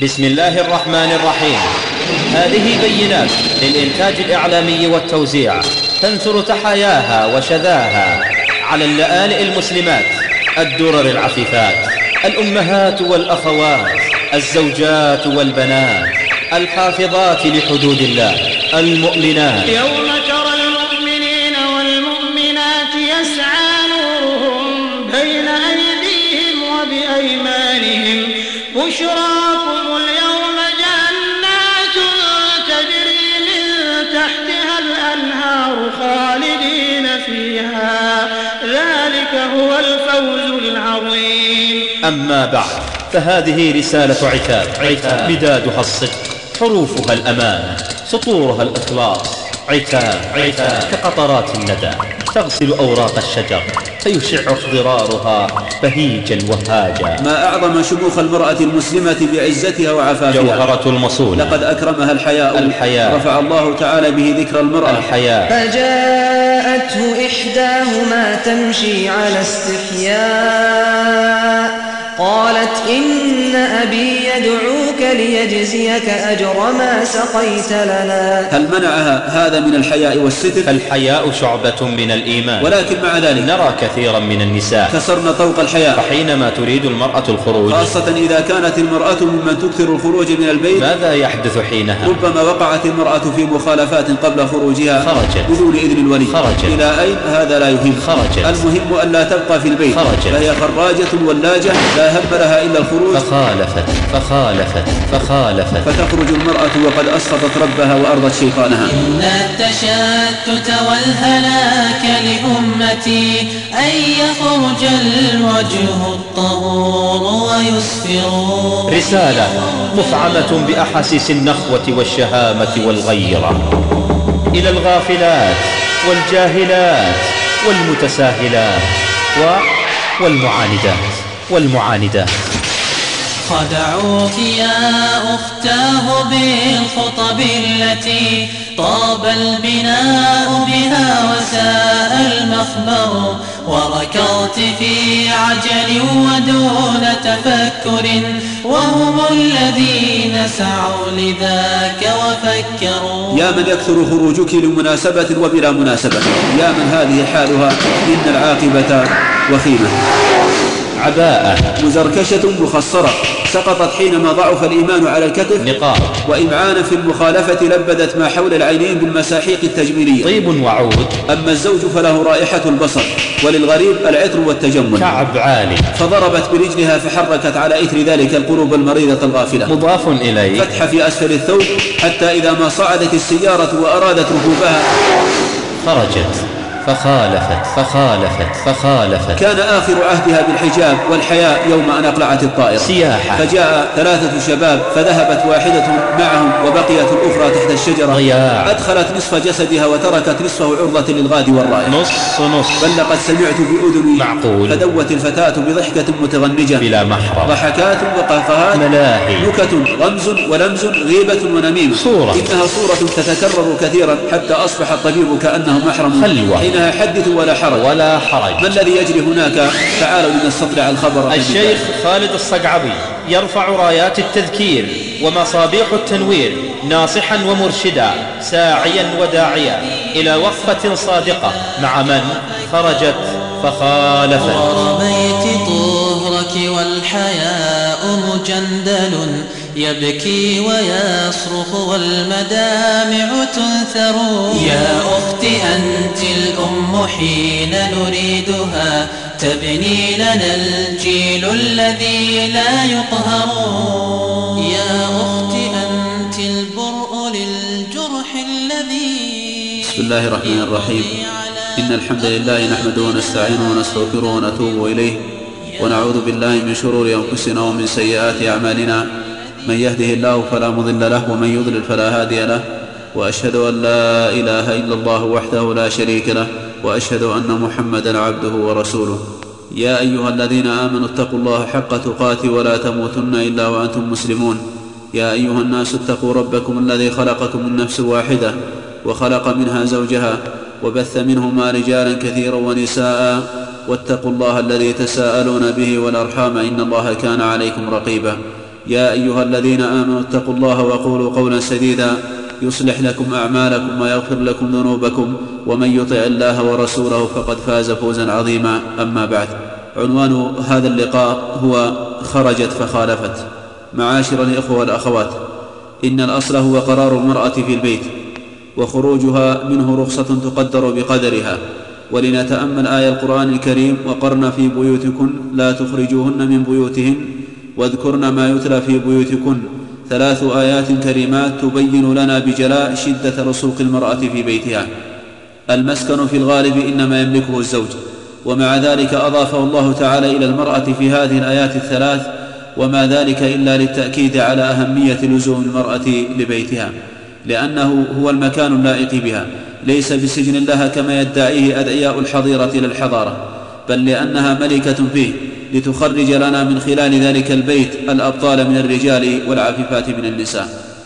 بسم الله الرحمن الرحيم. هذه بينات للإنتاج الإعلامي والتوزيع تنثر تحاياها وشذاها على اللآلئ المسلمات الدرر العفيفات، الأمهات والأخوات، الزوجات والبنات، الحافظات لحدود الله، المؤمنات. يوم ترى المؤمنين والمؤمنات يسعى نورهم بين أيديهم وبأيمانهم بشراكم اليوم جنات تجري من تحتها الأنهار خالدين فيها، ذلك هو الفوز العظيم. أما بعد، فهذه رسالة عتاب بدادها الصدق، حروفها الأمان، سطورها الإخلاص. عتاب كقطرات الندى تغسل أوراق الشجر فيشع اخضرارها بهيجا وهاجا. ما أعظم شموخ المرأة المسلمة بعزتها وعفافها، جوهرة المصونة، لقد أكرمها الحياء. رفع الله تعالى به ذكر المرأة الحياء. فجاءته إحداهما تمشي على استحياء قالت إن أبي يدعوك ليجزيك أجر ما سقيت لنا. هل منعها هذا من الحياء والستر؟ الحياء شعبة من الإيمان، ولكن مع ذلك نرى كثيرا من النساء كسرن طوق الحياء. فحينما تريد المرأة الخروج، خاصة إذا كانت المرأة ممن تكثر الخروج من البيت، ماذا يحدث حينها؟ ربما وقعت المرأة في مخالفات قبل خروجها، خرجت بدون إذن الولي. إلى أين؟ هذا لا يهم. المهم أن لا تبقى في البيت. فهي خراجة ولاجة لا هم لها إلا الخروج. فخالفت فتخرج المرأة وقد أسخطت ربها وأرضت شيطانها. إن التشتت والهلاك لأمتي أن يخرج الوجه الطهور ويسفر. رسالة مفعمة بأحاسيس النخوة والشهامة والغيرة إلى الغافلات والجاهلات والمتساهلات والمعاندات. خدعوك يا أختاه بالخطب التي طاب البناء بها وساء المخبر، وركضت في عجل ودون تفكر، وهم الذين سعوا لذاك وفكروا. يا من يكثر خروجك لمناسبة وبلا مناسبة، يا من هذه حالها إن العاقبة وخيمة. عباءة مزركشة مخصرة سقطت حينما ضعف الإيمان على الكتف، نقاب وإمعانا في المخالفة لبدت ما حول العينين بالمساحيق التجميلية. طيب وعود. أما الزوج فله رائحة البصر، وللغريب العطر والتجمل. كعب عالي فضربت برجلها فحركت على إثر ذلك القلوب المريضة الغافلة. مضاف إليه. فتح في أسفل الثوب حتى إذا ما صعدت السيارة وأرادت ركوبها خرجت فخالفت. كان آخر عهدها بالحجاب والحياء يوم أن أقلعت الطائرة سياحة. فجاء 3 شباب، فذهبت واحدة معهم وبقيت الأخرى تحت الشجرة. ضياع. أدخلت نصف جسدها وتركت نصفه عرضة للغاد والرائع. نص بل لقد سمعت بأذني معقول. فدوت الفتاة بضحكة متغنجة بلا محرم، ضحكات وقهقهات، ملاهي، نكت، رمز ولمز، غيبة ونميمة. إنها صورة تتكرر كثيرا حتى أصبح الطبيب كأنه محرم. خلوة. حينها حدث ولا حرج. ما الذي يجري هناك؟ تعالوا لنستطلع الخبر. الشيخ خالد الصقعبي يرفع رايات التذكير ومصابيح التنوير، ناصحا ومرشدا، ساعيا وداعيا إلى وقفة صادقة مع من خرجت فخالفت. ورميت طهرك والحياء مجندل يبكي ويصرخ والمدامع تنثر. يا أخت أنت الأم حين نريدها، تبني لنا الجيل الذي لا يقهر. يا أخت أنت البرء للجرح الذي. بسم الله الرحمن الرحيم. إن الحمد لله نحمده ونستعينه ونستغفره ونتوب إليه، ونعوذ بالله من شرور أنفسنا ومن سيئات أعمالنا. من يهده الله فلا مضل له، ومن يضلل فلا هادي له، وأشهد أن لا إله إلا الله وحده لا شريك له، وأشهد أن محمدا عبده ورسوله. يا أيها الذين آمنوا اتقوا الله حق تقاته ولا تموتن إلا وأنتم مسلمون. يا أيها الناس اتقوا ربكم الذي خلقكم من نفس واحدة وخلق منها زوجها وبث منهما رجالا كثيرا ونساء، واتقوا الله الذي تساءلون به والأرحام إن الله كان عليكم رقيبا. يا أيها الذين آمنوا اتقوا الله وقولوا قولا سديدا يصلح لكم أعمالكم ويغفر لكم ذنوبكم ومن يطع الله ورسوله فقد فاز فوزا عظيما. أما بعد، عنوان هذا اللقاء هو خرجت فخالفت. معاشر الإخوة والأخوات، إن الأصل هو قرار المرأة في البيت، وخروجها منه رخصة تقدر بقدرها. ولنتأمل آية القرآن الكريم: وقرن في بيوتكن لا تخرجوهن من بيوتهن واذكرن ما يتلى في بيوتكن. 3 آيات كريمات تبين لنا بجلاء شدة رسوق المرأة في بيتها. المسكن في الغالب إنما يملكه الزوج، ومع ذلك أضافه الله تعالى إلى المرأة في هذه الآيات ال3، وما ذلك إلا للتأكيد على أهمية لزوم المرأة لبيتها، لأنه هو المكان اللائق بها، ليس بسجن لها كما يدعيه أدعياء الحضيرة للحضارة، بل لأنها ملكة فيه لتخرج لنا من خلال ذلك البيت الأبطال من الرجال والعفيفات من النساء.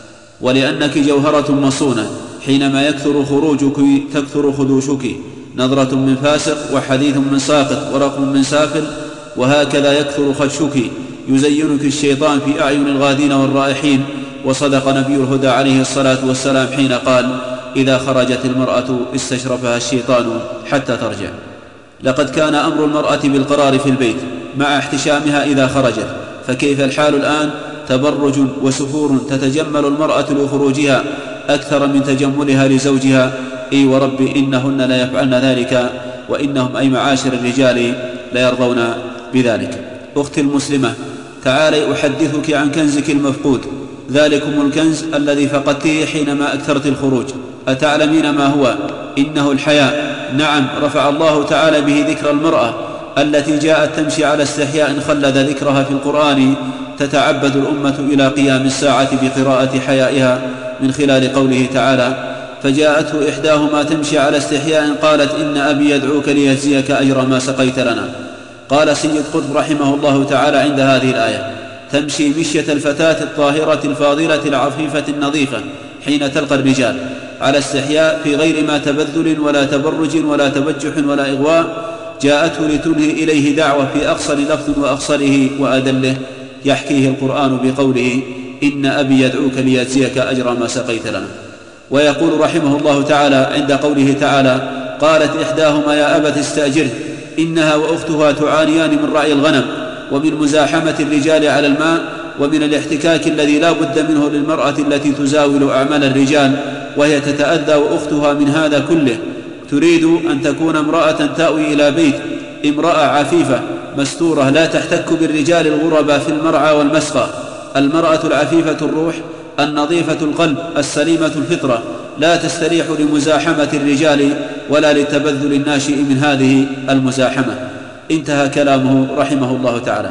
ولأنك جوهرة مصونة، حينما يكثر خروجك تكثر خدوشك، نظرة من فاسق وحديث من ساقط ورقم من سافل، وهكذا يكثر خدشك، يزينك الشيطان في أعين الغادين والرائحين. وصدق نبي الهدى عليه الصلاة والسلام حين قال: إذا خرجت المرأة استشرفها الشيطان حتى ترجع. لقد كان أمر المرأة بالقرار في البيت مع احتشامها إذا خرجت، فكيف الحال الآن؟ تبرج وسفور تتجمل المرأة لخروجها أكثر من تجملها لزوجها. إي ورب إنهن لا يفعلن ذلك، وإنهم أي معاشر الرجال لا يرضون بذلك. أختي المسلمة، تعالي أحدثك عن كنزك المفقود، ذلكم الكنز الذي فقدته حينما أكثرت الخروج. أتعلمين ما هو؟ إنه الحياء. نعم، رفع الله تعالى به ذكر المرأة التي جاءت تمشي على استحياء خلد ذكرها في القرآن. تتعبد الأمة إلى قيام الساعة بقراءة حيائها من خلال قوله تعالى: فجاءته إحداهما تمشي على استحياء قالت إن أبي يدعوك ليجزيك أجر ما سقيت لنا. قال سيد قطب رحمه الله تعالى عند هذه الآية: تمشي مشية الفتاة الطاهرة الفاضلة العفيفة النظيفة حين تلقى الرجال على استحياء، في غير ما تبذل ولا تبرج ولا تبجح ولا إغواء. جاءته لتنهي إليه دعوة في أقصر لفظ وأقصره وأدله، يحكيه القرآن بقوله: إن أبي يدعوك ليجزيك أجر ما سقيت لنا. ويقول رحمه الله تعالى عند قوله تعالى: قالت إحداهما يا أبت استأجره إنها وأختها تعانيان من رعي الغنم ومن مزاحمة الرجال على الماء ومن الاحتكاك الذي لا بد منه للمرأة التي تزاول أعمال الرجال، وهي تتأذى وأختها من هذا كله. تريد أن تكون امرأة تأوي إلى بيت، امرأة عفيفة مستورة لا تحتك بالرجال الغرباء في المرعى والمسقى. المرأة العفيفة الروح النظيفة القلب السليمة الفطرة لا تستريح لمزاحمة الرجال ولا للتبذل الناشئ من هذه المزاحمة. انتهى كلامه رحمه الله تعالى.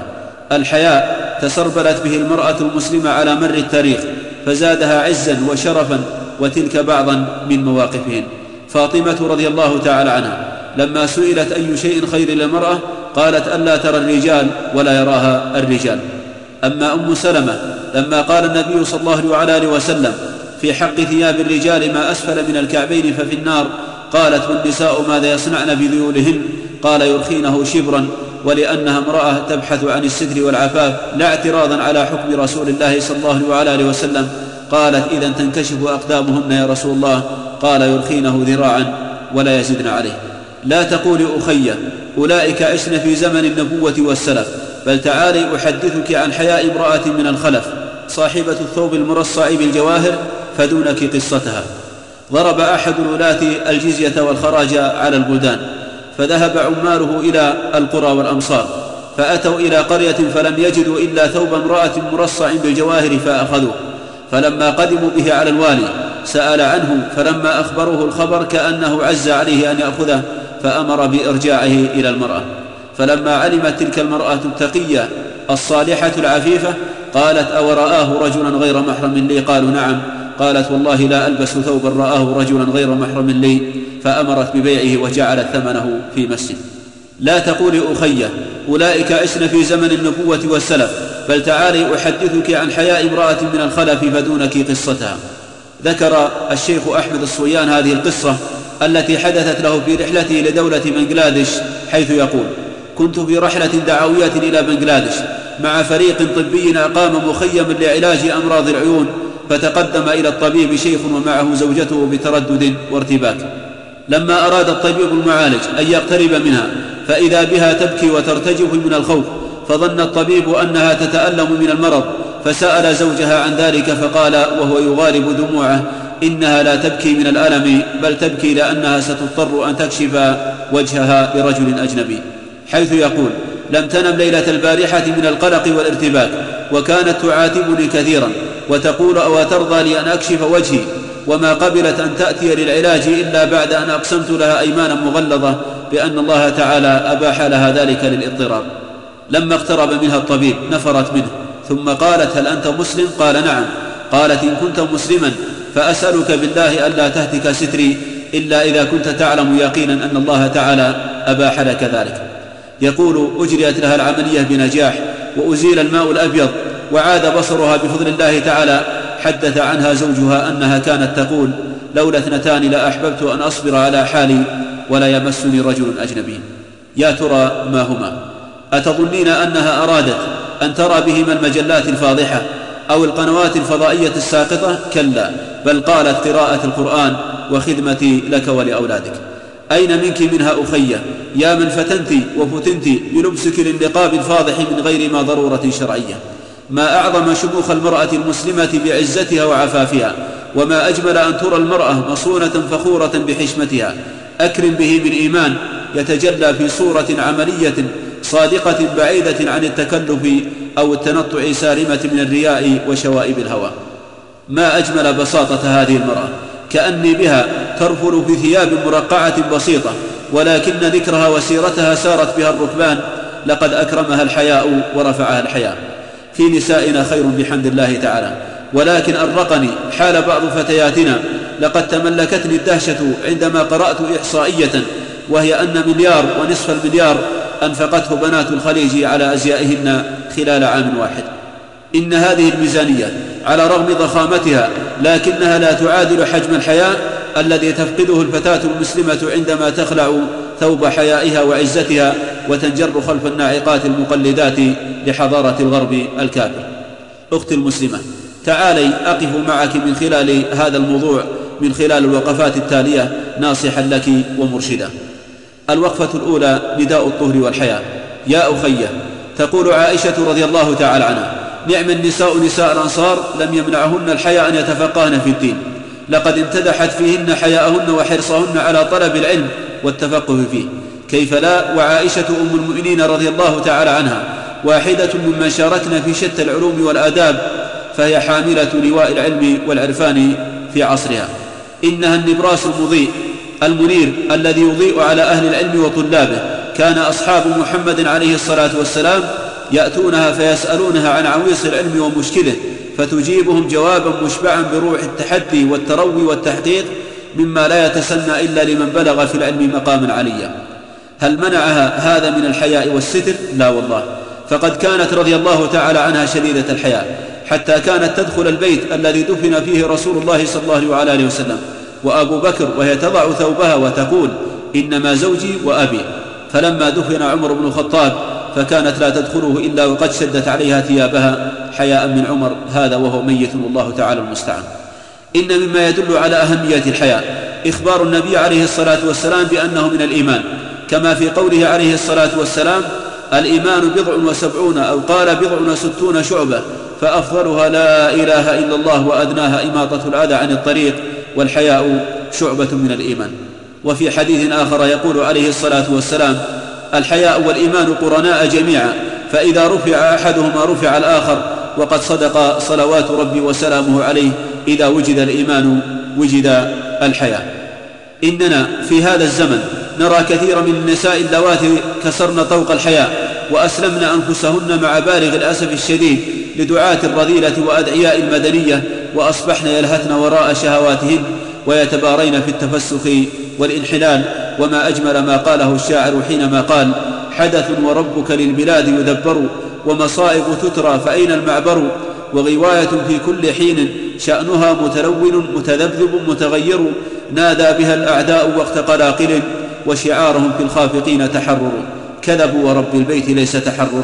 الحياء تسربلت به المرأة المسلمة على مر التاريخ، فزادها عزا وشرفا، وتلك بعضا من مواقفهن. فاطمة رضي الله تعالى عنها لما سئلت أي شيء خير للمرأة قالت: ألا ترى الرجال ولا يراها الرجال. أما أم سلمة لما قال النبي صلى الله عليه وسلم في حق ثياب الرجال ما أسفل من الكعبين ففي النار، قالت: والنساء ماذا يصنعن بذيولهن؟ قال: يرخينه شبرا، ولأنها امرأة تبحث عن الستر والعفاف لا اعتراضا على حكم رسول الله صلى الله عليه وسلم. قالت: إذا تنكشف أقدامهن يا رسول الله؟ قال: يرخينه ذراعا ولا يزدن عليه. لا تقولي أخي أولئك عشن في زمن النبوة والسلف، بل تعالي أحدثك عن حياء امرأة من الخلف، صاحبة الثوب المرصع بالجواهر، فدونك قصتها. ضرب أحد الولاة الجزية والخراج على البلدان، فذهب عماله إلى القرى والأمصار، فأتوا إلى قرية فلم يجدوا إلا ثوب امرأة مرصع بالجواهر فأخذوه. فلما قدموا به على الوالي سأل عنه، فلما أخبروه الخبر كأنه عز عليه أن يأخذه، فأمر بإرجاعه إلى المرأة. فلما علمت تلك المرأة التقية الصالحة العفيفة قالت: أورآه رجلا غير محرم لي؟ قالوا: نعم. قالت: والله لا ألبس ثوبا رآه رجلا غير محرم لي. فأمرت ببيعه وجعلت ثمنه في مسجد. لا تقولي أخي أولئك عشن في زمن النبوة والسلف، بل تعالي أحدثك عن حياء امرأة من الخلف فدونك قصتها. ذكر الشيخ أحمد الصويان هذه القصة التي حدثت له في رحلته لدولة بنغلاديش، حيث يقول: كنت في رحلة دعوية إلى بنغلاديش، مع فريق طبي أقام مخيما لعلاج أمراض العيون، فتقدم إلى الطبيب شيخ ومعه زوجته بتردد وارتباك. لما أراد الطبيب المعالج أن يقترب منها فإذا بها تبكي وترتجف من الخوف، فظن الطبيب أنها تتألم من المرض، فسأل زوجها عن ذلك فقال وهو يغالب دموعه: إنها لا تبكي من الألم، بل تبكي لأنها ستضطر أن تكشف وجهها لرجل أجنبي، حيث يقول: لم تنم ليلة البارحة من القلق والارتباك، وكانت تعاتبني كثيرا وتقول: أو ترضى لي أن أكشف وجهي؟ وما قبلت أن تأتي للعلاج إلا بعد أن أقسمت لها أيمانا مغلظة بأن الله تعالى أباح لها ذلك للاضطرار. لما اقترب منها الطبيب نفرت منه، ثم قالت: هل أنت مسلم؟ قال: نعم. قالت: إن كنت مسلما فأسألك بالله ألا تهتك ستري إلا إذا كنت تعلم يقينا أن الله تعالى أباح لك ذلك. يقول: أجريت لها العملية بنجاح، وأزيل الماء الأبيض، وعاد بصرها بفضل الله تعالى. حدث عنها زوجها أنها كانت تقول: لولا اثنتان لأحببت أن أصبر على حالي ولا يمسني رجل أجنبي. يا ترى ما هما؟ أتظنين أنها أرادت أن ترى بهما المجلات الفاضحة أو القنوات الفضائية الساقطة؟ كلا، بل قالت: قراءة القرآن وخدمتي لك ولأولادك. أين منك منها أخية، يا من فتنت وفتنت بلبسك للنقاب الفاضح من غير ما ضرورة شرعية؟ ما أعظم شموخ المرأة المسلمة بعزتها وعفافها، وما أجمل أن ترى المرأة مصونة فخورة بحشمتها. أكرم به من إيمان يتجلى في صورة عملية صادقة بعيدة عن التكلف أو التنطع سارمة من الرياء وشوائب الهوى. ما أجمل بساطة هذه المرأة، كأني بها ترفل في ثياب مرقعة بسيطة، ولكن ذكرها وسيرتها سارت بها الركبان. لقد أكرمها الحياء ورفعها الحياء. في نسائنا خير بحمد الله تعالى، ولكن أرقني حال بعض فتياتنا. لقد تملكتني الدهشة عندما قرأت إحصائية، وهي أن 1.5 مليار أنفقته بنات الخليج على أزيائهن خلال عام واحد. إن هذه الميزانية على رغم ضخامتها لكنها لا تعادل حجم الحياء الذي تفقده الفتاة المسلمة عندما تخلع ثوب حيائها وعزتها وتنجر خلف الناعقات المقلدات لحضارة الغرب الكافر. أختي المسلمة، تعالي أقف معك من خلال هذا الموضوع من خلال الوقفات التالية ناصحا لك ومرشدا. الوقفة الأولى: نداء الطهر والحياء. يا أخية، تقول عائشة رضي الله تعالى عنها: نعم النساء نساء الأنصار لم يمنعهن الحياء أن يتفقهن في الدين، لقد امتدحت فيهن حياءهن وحرصهن على طلب العلم والتفقه فيه. كيف لا، وعائشة أم المؤمنين رضي الله تعالى عنها واحدة ممن شاركنا في شتى العلوم والآداب، فهي حاملة لواء العلم والعرفان في عصرها. إنها النبراس المضيء المنير الذي يضيء على أهل العلم وطلابه. كان أصحاب محمد عليه الصلاة والسلام يأتونها فيسألونها عن عويص العلم ومشكله، فتجيبهم جوابا مشبعا بروح التحدي والتروي والتحقيق، مما لا يتسنى إلا لمن بلغ في العلم مقاما عليا. هل منعها هذا من الحياء والستر؟ لا والله، فقد كانت رضي الله تعالى عنها شديدة الحياء، حتى كانت تدخل البيت الذي دفن فيه رسول الله صلى الله عليه وسلم وأبو بكر وهي تضع ثوبها وتقول: إنما زوجي وأبي. فلما دفن عمر بن الخطاب فكانت لا تدخله إلا وقد شدت عليها ثيابها حياء من عمر، هذا وهو ميت والله تعالى المستعان. إن مما يدل على أهمية الحياء إخبار النبي عليه الصلاة والسلام بأنه من الإيمان، كما في قوله عليه الصلاة والسلام: الإيمان 70 أو قال 60 شعبة، فأفضلها لا إله إلا الله، وأدناها إماطة الأذى عن الطريق، والحياء شعبة من الإيمان. وفي حديث آخر يقول عليه الصلاة والسلام: الحياء والإيمان قرناء جميعا، فإذا رفع أحدهما رفع الآخر، وقد صدق صلوات ربي وسلامه عليه: إذا وجد الإيمان وجد الحياء. إننا في هذا الزمن نرى كثير من النساء اللواتي كسرن طوق الحياء وأسلمن أنفسهن مع بالغ الأسف الشديد لدعاة الرذيلة وأدعياء المدنية، وأصبحن يلهثن وراء شهواتهن ويتبارين في التفسخ والانحلال. وما أجمل ما قاله الشاعر حينما قال: حدث وربك للبلاد يدبر، ومصائب تترى فأين المعبر، وغواية في كل حين شأنها متلون متذبذب متغير، نادى بها الأعداء وقت قلاقل، وشعارهم في الخافقين تحرر. كذبوا ورب البيت ليس تحررا،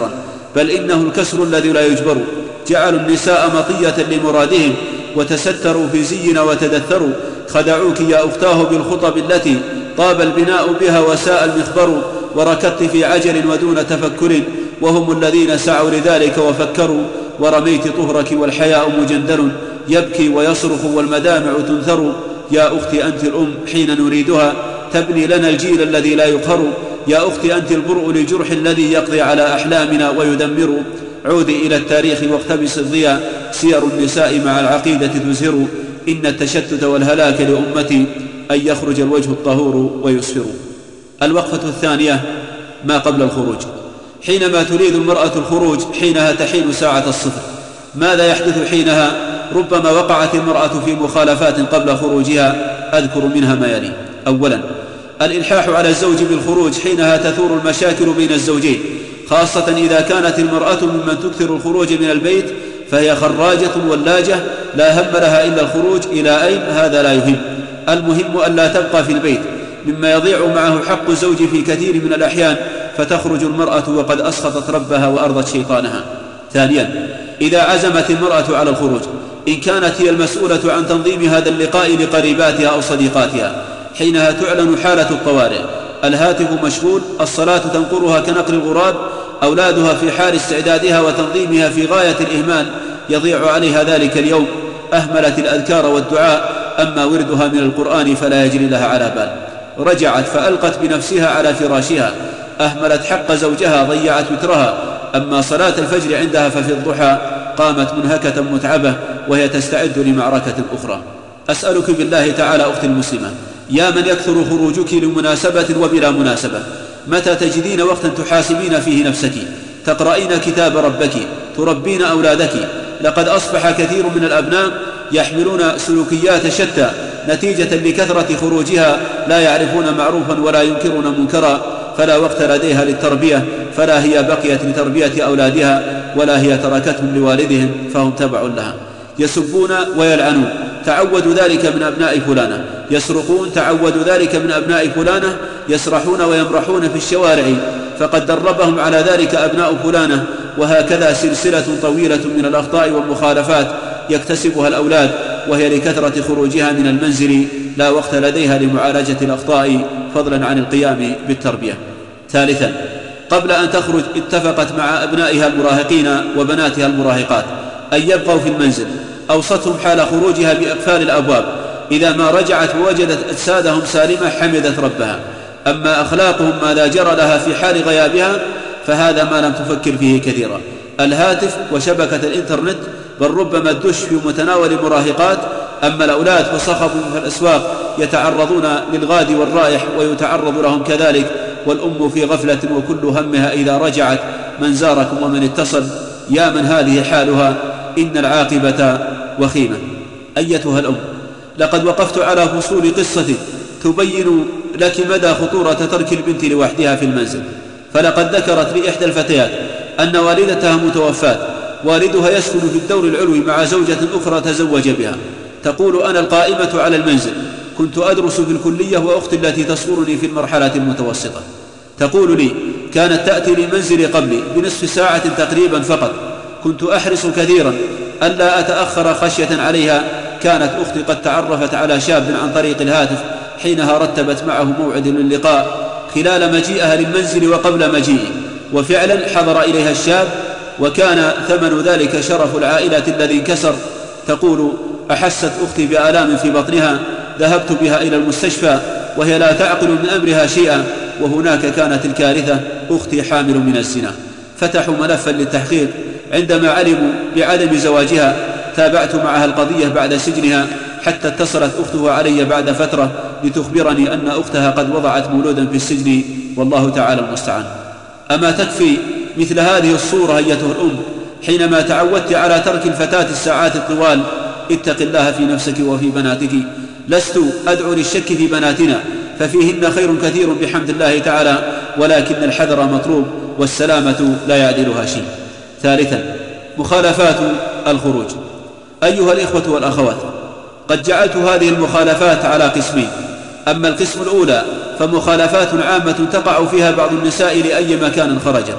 بل إنه الكسر الذي لا يجبر. جعلوا النساء مطية لمرادهم وتستروا في زينا وتدثروا. خدعوك يا أختاه بالخطب التي طاب البناء بها وساء المخبر، وركضت في عجل ودون تفكر، وهم الذين سعوا لذلك وفكروا. ورميت طهرك والحياء مجندل يبكي ويصرخ والمدامع تنثر. يا أختي أنت الأم حين نريدها تبني لنا الجيل الذي لا يقهر. يا أختي أنت البرء لجرح الذي يقضي على أحلامنا ويدمر. عودي إلى التاريخ واقتبس الضياء، سير النساء مع العقيدة تزهر. إن التشتت والهلاك لأمتي أن يخرج الوجه الطهور ويسفر. الوقفة الثانية ما قبل الخروج. حينما تريد المرأة الخروج حينها تحين ساعة الصفر. ماذا يحدث حينها؟ ربما وقعت المرأة في مخالفات قبل خروجها، أذكر منها ما يلي. أولا الإلحاح على الزوج بالخروج، حينها تثور المشاكل بين الزوجين، خاصة إذا كانت المرأة ممن تكثر الخروج من البيت، فهي خراجة ولاجة لا هم لها إلا الخروج. إلى أين؟ هذا لا يهم. المهم أن لا تبقى في البيت، مما يضيع معه حق الزوج في كثير من الأحيان، فتخرج المرأة وقد أسخطت ربها وأرضت شيطانها. ثانيا إذا عزمت المرأة على الخروج، إن كانت هي المسؤولة عن تنظيم هذا اللقاء لقريباتها أو صديقاتها، حينها تعلن حالة الطوارئ. الهاتف مشغول، الصلاة تنقرها كنقر الغراب، أولادها في حال استعدادها وتنظيمها في غاية الإهمال، يضيع عليها ذلك اليوم. أهملت الأذكار والدعاء، أما وردها من القرآن فلا يجري لها على بال. رجعت فألقت بنفسها على فراشها، أهملت حق زوجها، ضيعت وترها. أما صلاة الفجر عندها ففي الضحى قامت منهكة متعبة وهي تستعد لمعركة أخرى. أسألك بالله تعالى أختي المسلمة، يا من يكثر خروجك لمناسبة وبلا مناسبة، متى تجدين وقتا تحاسبين فيه نفسك، تقرأين كتاب ربك، تربين أولادك؟ لقد أصبح كثير من الأبناء يحملون سلوكيات شتى نتيجة لكثرة خروجها، لا يعرفون معروفا ولا ينكرون منكرا، فلا وقت لديها للتربية، فلا هي بقيت لتربية أولادها ولا هي تركتهم لوالدهم فهم تبع لها. يسبون ويلعنون، تعودوا ذلك من أبناء فلانة. يسرقون، تعودوا ذلك من أبناء فلانة. يسرحون ويمرحون في الشوارع، فقد دربهم على ذلك أبناء فلانة. وهكذا سلسلة طويلة من الأخطاء والمخالفات يكتسبها الأولاد، وهي لكثرة خروجها من المنزل لا وقت لديها لمعالجة الأخطاء فضلا عن القيام بالتربية. ثالثا قبل أن تخرج اتفقت مع أبنائها المراهقين وبناتها المراهقات أن يبقوا في المنزل. أوصتهم حال خروجها بإقفال الأبواب. إذا ما رجعت ووجدت أجسادهم سالمة حمدت ربها. أما أخلاقهم ماذا جرى لها في حال غيابها فهذا ما لم تفكر فيه كثيرا. الهاتف وشبكة الإنترنت، بل ربما الدش في متناول المراهقات. أما الأولاد فصخبوا في الأسواق يتعرضون للغاد والرائح ويتعرض لهم كذلك، والأم في غفلة وكل همها إذا رجعت من زاركم ومن اتصل. يا من هذه حالها إن العاقبة وخيمة. أيتها الأم، لقد وقفت على فصول قصة تبين لك مدى خطورة ترك البنت لوحدها في المنزل. فلقد ذكرت لي إحدى الفتيات أن والدتها متوفاة، والدها يسكن في الدور العلوي مع زوجة أخرى تزوج بها. تقول أنا القائمة على المنزل، كنت أدرس في الكلية وأختي التي تصغرني في المرحلة المتوسطة. تقول لي كانت تأتي لمنزلي قبلي بنصف ساعة تقريبا فقط. كنت أحرص كثيرا ألا أتأخر خشية عليها. كانت أختي قد تعرفت على شاب عن طريق الهاتف، حينها رتبت معه موعد للقاء خلال مجيئها للمنزل وقبل مجيئه، وفعلا حضر إليها الشاب، وكان ثمن ذلك شرف العائلة الذي انكسر. تقول أحست أختي بآلام في بطنها، ذهبت بها إلى المستشفى وهي لا تعقل من أمرها شيئا، وهناك كانت الكارثة، أختي حامل من الزنا. فتحوا ملفا للتحقيق. عندما علموا بعدم زواجها تابعت معها القضية بعد سجنها، حتى اتصلت أختها علي بعد فترة لتخبرني أن أختها قد وضعت مولودا في السجن، والله تعالى المستعان. أما تكفي مثل هذه الصورة أيتها الأم حينما تعودت على ترك الفتاة الساعات الطوال؟ اتق الله في نفسك وفي بناتك. لست أدعو للشك في بناتنا، ففيهن خير كثير بحمد الله تعالى، ولكن الحذر مطلوب، والسلامة لا يعدلها شيء. ثالثا مخالفات الخروج. أيها الإخوة والأخوات، قد جعلت هذه المخالفات على قسمين. أما القسم الأولى فمخالفات عامة تقع فيها بعض النساء لأي مكان خرجت،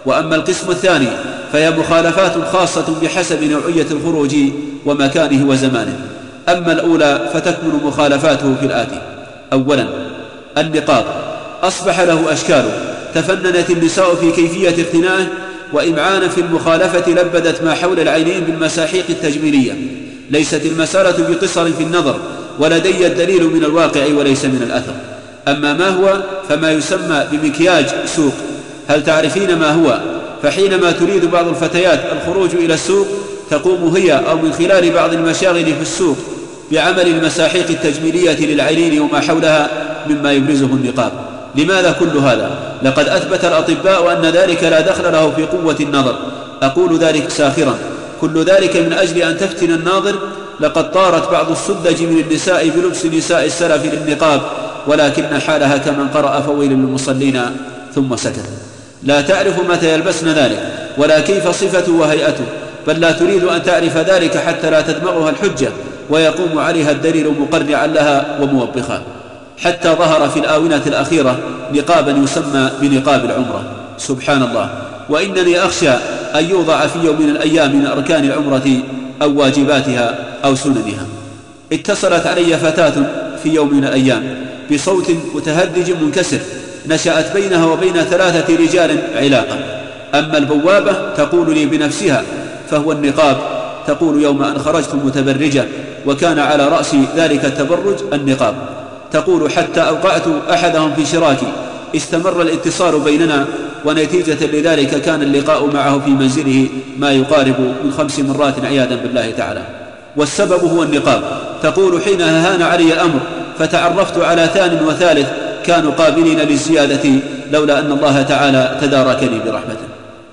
وأما القسم الثاني فهي مخالفات خاصة بحسب نوعية الخروج ومكانه وزمانه. أما الأولى فتكمن مخالفاته في الآتي: أولا النقاب أصبح له أشكال، تفننت النساء في كيفية اقتنائه، وإمعانا في المخالفة لبدت ما حول العينين بالمساحيق التجميلية. ليست المسألة بقصر في النظر، ولدي الدليل من الواقع وليس من الأثر. أما ما هو فما يسمى بمكياج سوق. هل تعرفين ما هو؟ فحينما تريد بعض الفتيات الخروج إلى السوق تقوم هي أو من خلال بعض المشاغل في السوق بعمل المساحيق التجميلية للعينين وما حولها مما يبرزه النقاب. لماذا كل هذا؟ لقد أثبت الأطباء أن ذلك لا دخل له في قوة النظر. أقول ذلك ساخرا، كل ذلك من أجل أن تفتن الناظر. لقد طارت بعض السذج من النساء بلبس نساء السلف للنقاب، ولكن حالها كمن قرأ فويل للمصلين ثم سكت. لا تعرف متى يلبسن ذلك ولا كيف صفته وهيئته، بل لا تريد أن تعرف ذلك حتى لا تدمغها الحجة ويقوم عليها الدليل مقرعا لها وموبخا. حتى ظهر في الآونة الأخيرة نقابا يسمى بنقاب العمرة. سبحان الله، وإنني أخشى أن يوضع في يوم من الأيام من أركان العمرة أو واجباتها أو سننها. اتصلت علي فتاة في يوم من الأيام بصوت متهدج منكسر نشأت بينها وبين 3 رجال علاقة. أما البوابة تقول لي بنفسها فهو النقاب. تقول: يوم أن خرجت متبرجة وكان على رأسي ذلك التبرج النقاب. تقول: حتى أوقعت أحدهم في شراكي. استمر الاتصال بيننا، ونتيجة لذلك كان اللقاء معه في منزله ما يقارب من 5 مرات عياذا بالله تعالى، والسبب هو النقاب. تقول: حينها هان علي الأمر فتعرفت على 2 وثالث كانوا قابلين للزيادة لولا أن الله تعالى تداركني برحمته.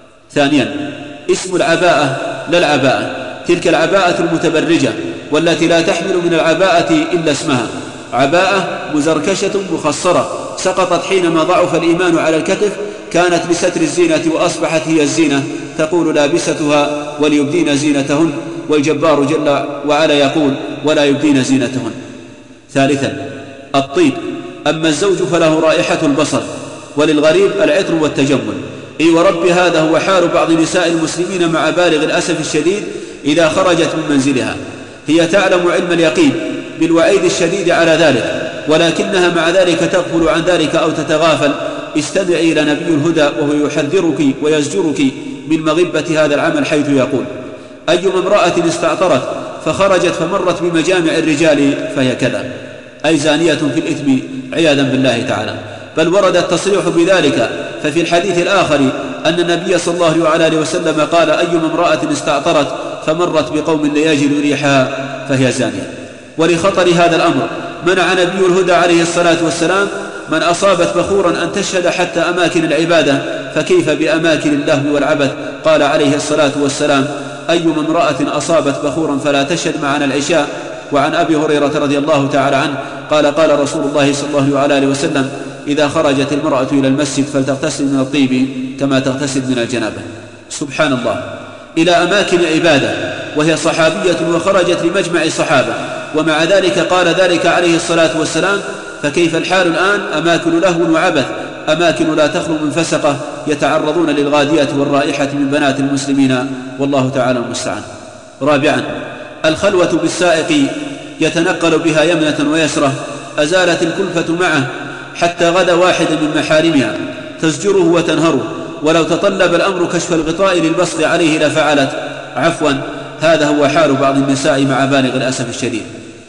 ثانيا اسم العباءة لا العباءة، تلك العباءة المتبرجة والتي لا تحمل من العباءة إلا اسمها. عباءة مزركشة مخصرة سقطت حينما ضعف الإيمان على الكتف، كانت لستر الزينة وأصبحت هي الزينة. تقول لابستها وليبدين زينتهن، والجبار جل وعلا يقول: ولا يبدين زينتهن. ثالثا الطيب. أما الزوج فله رائحة البصر، وللغريب العطر والتجمل. إي ورب هذا هو حال بعض نساء المسلمين مع بالغ الأسف الشديد إذا خرجت من منزلها. هي تعلم علم اليقين بالوعيد الشديد على ذلك، ولكنها مع ذلك تغفل عن ذلك أو تتغافل. استمعي إلى نبي الهدى وهو يحذرك ويزجرك من مغبة هذا العمل، حيث يقول: أيما امرأة استعطرت فخرجت فمرت بمجامع الرجال فهي كذا، أي زانية في الإثم عياذا بالله تعالى. بل ورد التصريح بذلك، ففي الحديث الآخر أن النبي صلى الله عليه وسلم قال: أيما امرأة استعطرت فمرت بقوم لا يجد ريحها فهي زانية. ولخطر هذا الأمر منع نبي الهدى عليه الصلاة والسلام من أصابت بخورا أن تشهد حتى أماكن العبادة، فكيف بأماكن اللهو والعبث؟ قال عليه الصلاة والسلام: أيما امرأة أصابت بخورا فلا تشهد معنا العشاء. وعن أبي هريرة رضي الله تعالى عنه قال: قال رسول الله صلى الله عليه وسلم: إذا خرجت المرأة إلى المسجد فلتغتسل من الطيب كما تغتسل من الجنابة. سبحان الله، إلى أماكن عبادة وهي صحابية وخرجت لمجمع الصحابة، ومع ذلك قال ذلك عليه الصلاة والسلام. فكيف الحال الآن؟ أماكن لهو وعبث، أماكن لا تخلو من فسقة يتعرضون للغادية والرائحة من بنات المسلمين، والله تعالى المستعان. رابعا الخلوة بالسائق يتنقل بها يمنة ويسرة. أزالت الكلفة معه حتى غدا واحدا من محارمها تزجره وتنهره، ولو تطلب الأمر كشف الغطاء للبصق عليه لفعلت. عفوا، هذا هو حال بعض النساء مع بالغ الأسف الشديد.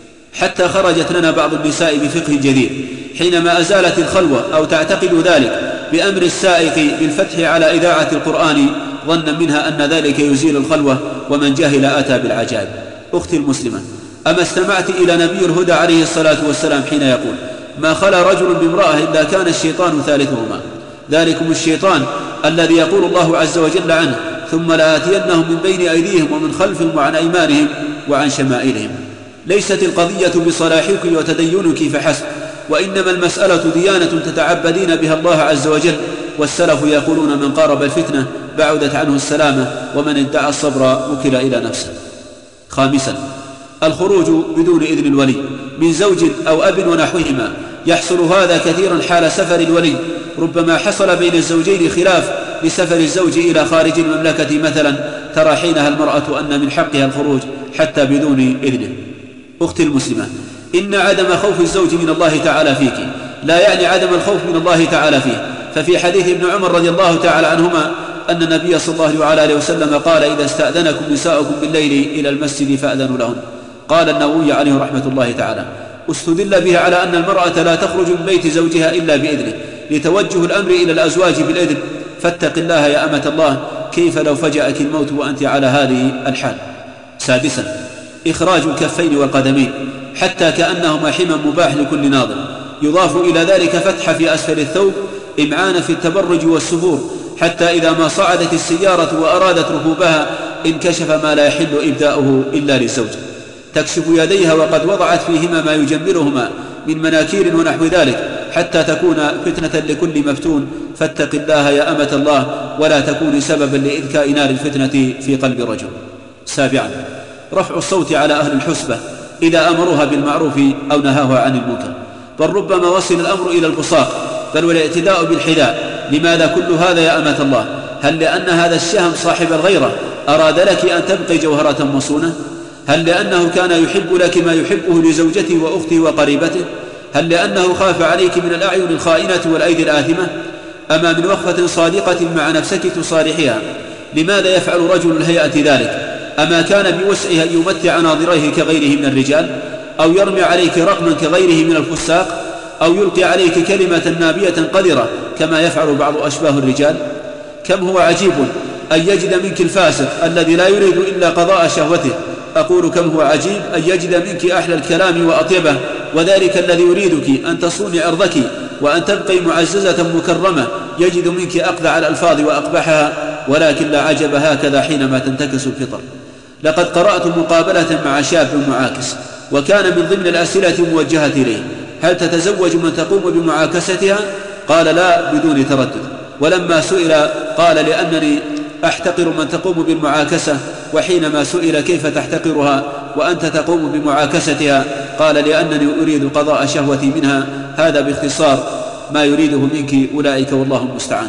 حتى خرجت لنا بعض النساء بفقه جديد حينما أزالت الخلوة أو تعتقد ذلك بأمر السائق بالفتح على إذاعة القرآن، ظنا منها أن ذلك يزيل الخلوة، ومن جهل أتى بالعجائب. أختي المسلمة، أما استمعت إلى نبي الهدى عليه الصلاة والسلام حين يقول: ما خلا رجل بامرأة إلا كان الشيطان ثالثهما. ذلكم الشيطان الذي يقول الله عز وجل عنه: ثم لآتينهم من بين أيديهم ومن خلفهم وعن أيمانهم وعن شمائلهم. ليست القضية بصلاحك وتدينك فحسب، وإنما المسألة ديانة تتعبدين بها الله عز وجل. والسلف يقولون: من قارب الفتنة بعدت عنه السلامة، ومن ادعى الصبر وكل إلى نفسه. خامسا الخروج بدون إذن الولي من زوج أو أب ونحوهما. يحصل هذا كثيرا حال سفر الولي، ربما حصل بين الزوجين خلاف لسفر الزوج إلى خارج المملكة مثلا، ترى حينها المرأة أن من حقها الخروج حتى بدون إذنه. أختي المسلمة، إن عدم خوف الزوج من الله تعالى فيك لا يعني عدم الخوف من الله تعالى فيه. ففي حديث ابن عمر رضي الله تعالى عنهما أن النبي صلى الله عليه وسلم قال: إذا استأذنكم نساؤكم بالليل إلى المسجد فأذنوا لهن. قال النووي عليه رحمة الله تعالى: استدل بها على أن المرأة لا تخرج من بيت زوجها إلا بإذنه، لتوجه الأمر إلى الأزواج بالإذن. فاتق الله يا أمة الله، كيف لو فجأك الموت وأنت على هذه الحال. سادسا، إخراج الكفين والقدمين حتى كأنهما حمى مباح لكل ناظر، يضاف إلى ذلك فتح في أسفل الثوب إمعانا في التبرج والسفور، حتى إذا ما صعدت السيارة وأرادت ركوبها انكشف ما لا يحل إبداؤه إلا للزوج. تكشف يديها وقد وضعت فيهما ما يجملهما من مناكير ونحو ذلك، حتى تكون فتنة لكل مفتون. فاتق الله يا أمة الله، ولا تكوني سببا لإذكاء نار الفتنة في قلب الرجل. سابعا، رفع الصوت على أهل الحسبة إذا أمروها بالمعروف أو نهاها عن المنكر، بل ربما وصل الأمر إلى البصاق، بل والاعتداء بالحذاء. لماذا كل هذا يا أمة الله؟ هل لأن هذا الشهم صاحب الغيرة أراد لك أن تبقي جوهرة مصونة؟ هل لأنه كان يحب لك ما يحبه لزوجته وأخته وقريبته؟ هل لأنه خاف عليك من الأعين الخائنة والأيدي الآثمة؟ أما من وقفة صادقة مع نفسك تصارحها؟ لماذا يفعل رجل الهيئة ذلك؟ أما كان بوسعه أن يمتع ناظريه كغيره من الرجال، أو يرمي عليك رقما كغيره من الفساق، أو يلقي عليك كلمة نابية قذرة كما يفعل بعض أشباه الرجال؟ كم هو عجيب أن يجد منك الفاسق الذي لا يريد إلا قضاء شهوته. أقول كم هو عجيب أن يجد منك أحلى الكلام وأطيبه، وذلك الذي يريدك أن تصوني عرضك وأن تبقي معززة مكرمة يجد منك أقذع الألفاظ وأقبحها. ولكن لا عجب هكذا حينما تنتكس الفطر. لقد قرأت مقابلة مع شاب معاكس، وكان من ضمن الأسئلة الموجهة إليه: هل تتزوج من تقوم بمعاكستها؟ قال: لا، بدون تردد. ولما سئل قال: لأنني أحتقر من تقوم بالمعاكسة. وحينما سئل: كيف تحتقرها وأنت تقوم بمعاكستها؟ قال: لأنني أريد قضاء شهوتي منها. هذا باختصار ما يريده منك أولئك، والله المستعان.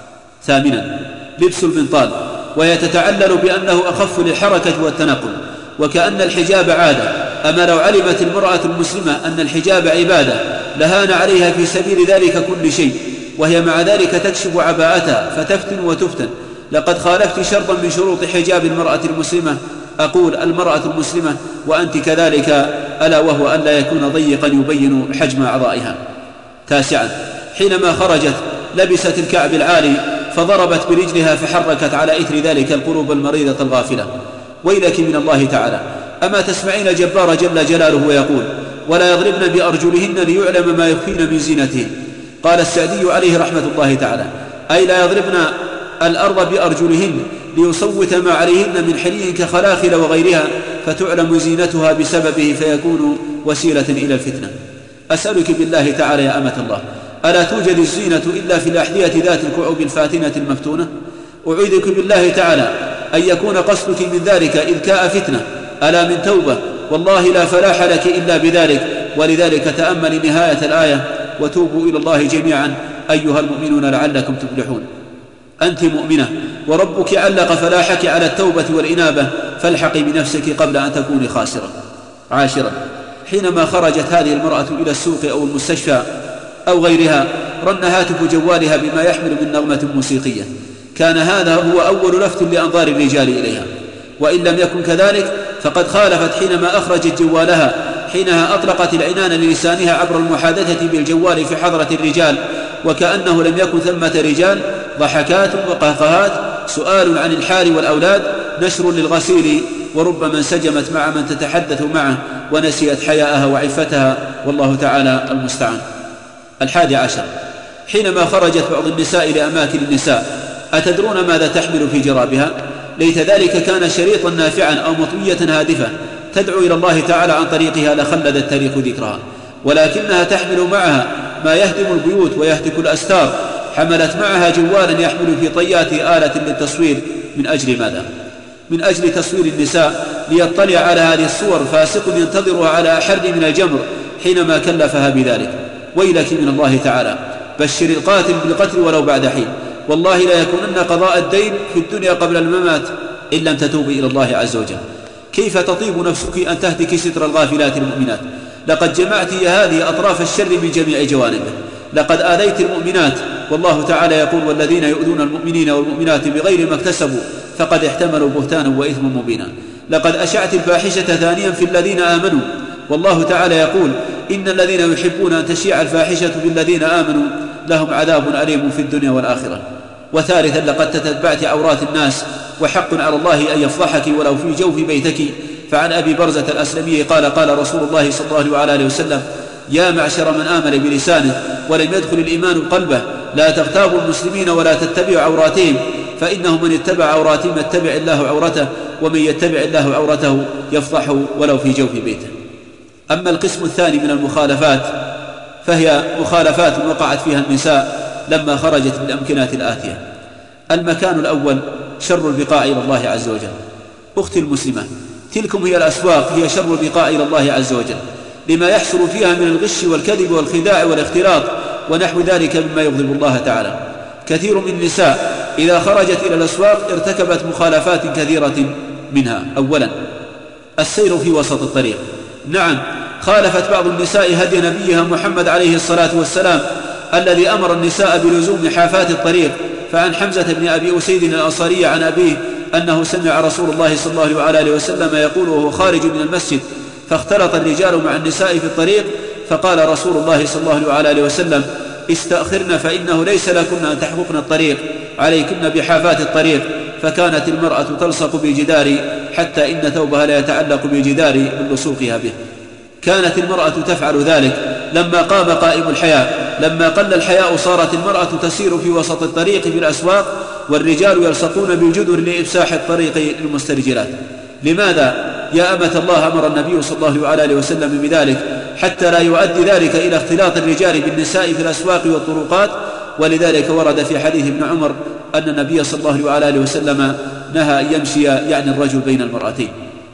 ثامنا، لبس البنطال، وهي تتعلل بأنه أخف للحركة والتنقل، وكأن الحجاب عادة. أما لو علمت المرأة المسلمة أن الحجاب عبادة لهان عليها في سبيل ذلك كل شيء، وهي مع ذلك تكشف عباءتها فتفتن وتفتن. لقد خالفت شرطا من شروط حجاب المرأة المسلمة. أقول المرأة المسلمة وأنت كذلك، ألا وهو أن لا يكون ضيقا يبين حجم أعضائها. تاسعا، حينما خرجت لبست الكعب العالي فضربت برجلها فحركت على إثر ذلك القلوب المريضة الغافلة. ويلك من الله تعالى، أما تسمعين جبار جل جلاله ويقول: ولا يضربن بأرجلهن ليعلم ما يخفين من زينتهن. قال السعدي عليه رحمة الله تعالى: أي لا يضربن الأرض بأرجلهن ليصوت ما عليهن من حلي كخلاخل وغيرها، فتعلم زينتها بسببه فيكون وسيلة إلى الفتنة. أسألك بالله تعالى يا أمة الله، ألا توجد الزينة إلا في الأحذية ذات الكعوب الفاتنة المفتونة؟ أعيذك بالله تعالى أن يكون قصدك من ذلك إذكاء فتنة، ألا من توبة، والله لا فلاح لك إلا بذلك. ولذلك تأمل نهاية الآية: وتوبوا إلى الله جميعا أيها المؤمنون لعلكم تفلحون. أنت مؤمنة وربك علق فلاحك على التوبة والإنابة، فالحقي بنفسك قبل أن تكوني خاسرة. عاشرا، حينما خرجت هذه المرأة إلى السوق أو المستشفى أو غيرها رن هاتف جوالها بما يحمل من نغمة موسيقية. كان هذا هو أول لفت لأنظار الرجال إليها، وإن لم يكن كذلك فقد خالفت حينما أخرجت جوالها، حينها أطلقت العنان للسانها عبر المحادثة بالجوال في حضرة الرجال، وكأنه لم يكن ثمة رجال. ضحكات وقهقهات، سؤال عن الحال والأولاد، نشر للغسيل، وربما انسجمت مع من تتحدث معه ونسيت حياءها وعفتها، والله تعالى المستعان. 11، حينما خرجت بعض النساء لأماكن النساء، أتدرون ماذا تحمل في جرابها؟ ليت ذلك كان شريطا نافعا أو مطوية هادفة تدعو إلى الله تعالى عن طريقها لخلد التاريخ ذكرها، ولكنها تحمل معها ما يهدم البيوت ويهتك الأستار. حملت معها جوالا يحمل في طيات آلة للتصوير. من أجل ماذا؟ من أجل تصوير النساء، ليطلع على هذه الصور فاسق ينتظرها على أحر من الجمر حينما كلفها بذلك. ويلك من الله تعالى، بشر القاتل بالقتل ولو بعد حين. والله لا يكونن قضاء الدين في الدنيا قبل الممات إن لم تتوبي إلى الله عز وجل. كيف تطيب نفسك أن تهتك ستر الغافلات المؤمنات؟ لقد جمعت يا هذه أطراف الشر من جميع جوانبه، لقد آذيت المؤمنات، والله تعالى يقول: والذين يؤذون المؤمنين والمؤمنات بغير ما اكتسبوا فقد احتملوا بهتانا وإثما مبينا. لقد أشعت الفاحشة ثانيا في الذين آمنوا، والله تعالى يقول: إن الذين يحبون أن تشيع الفاحشة في الذين آمنوا لهم عذاب أليم في الدنيا والآخرة. وثالثا لقد تتبعت عورات الناس، وحق على الله أن يفضحك ولو في جوف بيتك. فعن أبي برزة الأسلمي قال: قال رسول الله صلى الله عليه وسلم: يا معشر من آمن بلسانه ولم يدخل الإيمان قلبه، لا تغتابوا المسلمين ولا تتبعوا عوراتهم، فإنه من اتبع عوراتهم يتبع الله عورته، ومن يتبع الله عورته يفضحه ولو في جوف بيته. أما القسم الثاني من المخالفات فهي مخالفات وقعت فيها النساء لما خرجت من الأمكنات الآتية. المكان الأول شر البقاع إلى الله عز وجل. أختي المسلمة، تلكم هي الأسواق، هي شر البقاع إلى الله عز وجل، لما يحصل فيها من الغش والكذب والخداع والاختلاط ونحو ذلك مما يغضب الله تعالى. كثير من النساء إذا خرجت إلى الأسواق ارتكبت مخالفات كثيرة منها. أولا السير في وسط الطريق. نعم، خالفت بعض النساء هدي نبيها محمد عليه الصلاة والسلام الذي أمر النساء بلزوم حافات الطريق. فعن حمزة بن أبي أسيد الأنصاري عن أبيه أنه سمع رسول الله صلى الله عليه وسلم يقول وهو خارج من المسجد: فاختلط الرجال مع النساء في الطريق، فقال رسول الله صلى الله عليه وسلم: استأخرن فإنه ليس لكن أن تحفقن الطريق، عليكن بحافات الطريق. فكانت المرأة تلصق بالجدار حتى إن ثوبها لا يتعلق بالجدار من لصوقها به. كانت المرأة تفعل ذلك لما قام قائم الحياء. لما قل الحياء صارت المرأة تسير في وسط الطريق في الأسواق، والرجال يلصقون بالجدر لإفساح الطريق للمسترجلات. لماذا يا أمة الله أمر النبي صلى الله عليه وسلم بذلك؟ حتى لا يؤدي ذلك إلى اختلاط الرجال بالنساء في الأسواق والطرقات. ولذلك ورد في حديث ابن عمر أن النبي صلى الله عليه وسلم نهى أن يمشي يعني الرجل بين المرأتين.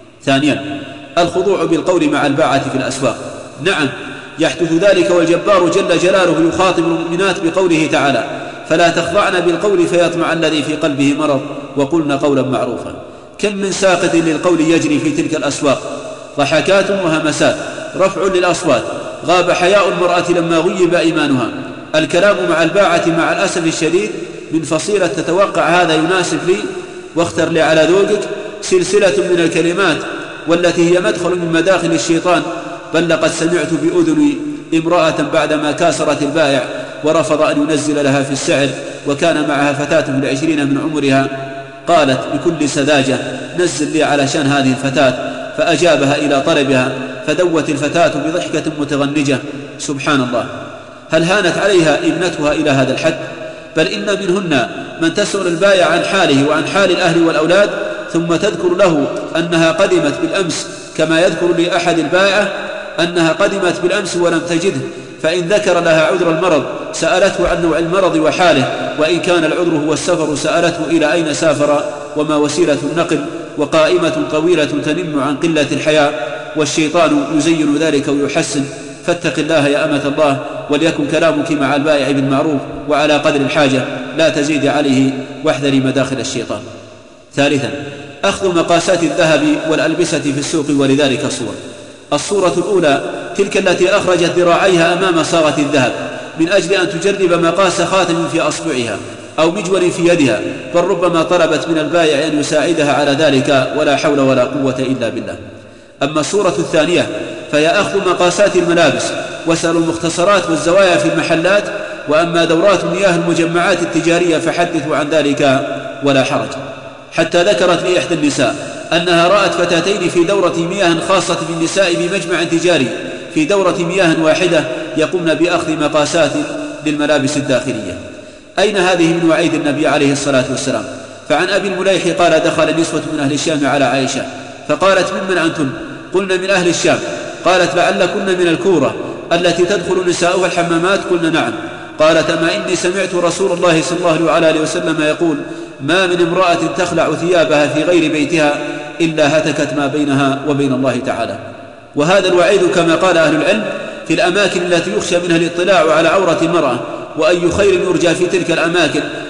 ثانيا الخضوع بالقول مع الباعة في الأسواق. نعم، يحدث ذلك والجبار جل جلاله يخاطب المؤمنات بقوله تعالى: فلا تخضعن بالقول فيطمع الذي في قلبه مرض وقلن قولا معروفا. كم من ساقط للقول يجري في تلك الأسواق، ضحكات وهمسات، رفع للأصوات، غاب حياء المرأة لما غيب إيمانها. الكلام مع الباعة مع الأسف الشديد من فصيلة تتوقع هذا يناسب لي واختر لي على ذوقك سلسلة من الكلمات والتي هي مدخل من مداخل الشيطان. بل لقد سمعت بأذني امرأة بعدما كاسرت البائع ورفض أن ينزل لها في السعر، وكان معها فتاة في 20 من عمرها، قالت بكل سذاجة: نزل لي علشان هذه الفتاة. فأجابها إلى طلبها، فدوت الفتاة بضحكة متغنجة. سبحان الله، هل هانت عليها ابنتها إلى هذا الحد؟ بل إن منهن من تسأل البائع عن حاله وعن حال الأهل والأولاد، ثم تذكر له أنها قدمت بالأمس، كما يذكر لأحد البائعة أنها قدمت بالأمس ولم تجده، فإن ذكر لها عذر المرض سألته عن نوع المرض وحاله، وإن كان العذر هو السفر سألته إلى أين سافر وما وسيلة النقل، وقائمة طويلة تنم عن قلة الحياء، والشيطان يزين ذلك ويحسن. فاتق الله يا أمة الله، وليكن كلامك مع البائع بالمعروف وعلى قدر الحاجة، لا تزيد عليه، واحذري مداخل الشيطان. ثالثا أخذ مقاسات الذهب والألبسة في السوق، ولذلك صور. الصورة الأولى تلك التي أخرجت ذراعيها أمام صاغة الذهب من أجل أن تجرب مقاس خاتم في أصبعها أو مجول في يدها، بل ربما طلبت من البائع أن يساعدها على ذلك، ولا حول ولا قوة إلا بالله. أما الصورة الثانية فهي أخذ مقاسات الملابس وسأل المختصرات والزوايا في المحلات. وأما دورات مياه المجمعات التجارية فحدثوا عن ذلك ولا حرج. حتى ذكرت لي إحدى النساء أنها رأت فتاتين في دورة مياه خاصة بالنساء بمجمع تجاري، في دورة مياه واحدة يقومن بأخذ مقاسات للملابس الداخلية. أين هذه من وعيد النبي عليه الصلاة والسلام؟ فعن أبي المليح قال: دخل نسوة من أهل الشام على عائشة فقالت: ممن أنتن؟ قلنا: من أهل الشام. قالت: لعلكن من الكورة التي تدخل نساؤها الحمامات؟ قلنا: نعم. قالت: أما إني سمعت رسول الله صلى الله عليه وسلم يقول: ما من امرأة تخلع ثيابها في غير بيتها إلا هتكت ما بينها وبين الله تعالى. وهذا الوعيد كما قال أهل العلم في الأماكن التي يخشى منها الاطلاع على عورة المرأة، وأي خير يرجى في تلك الأماكن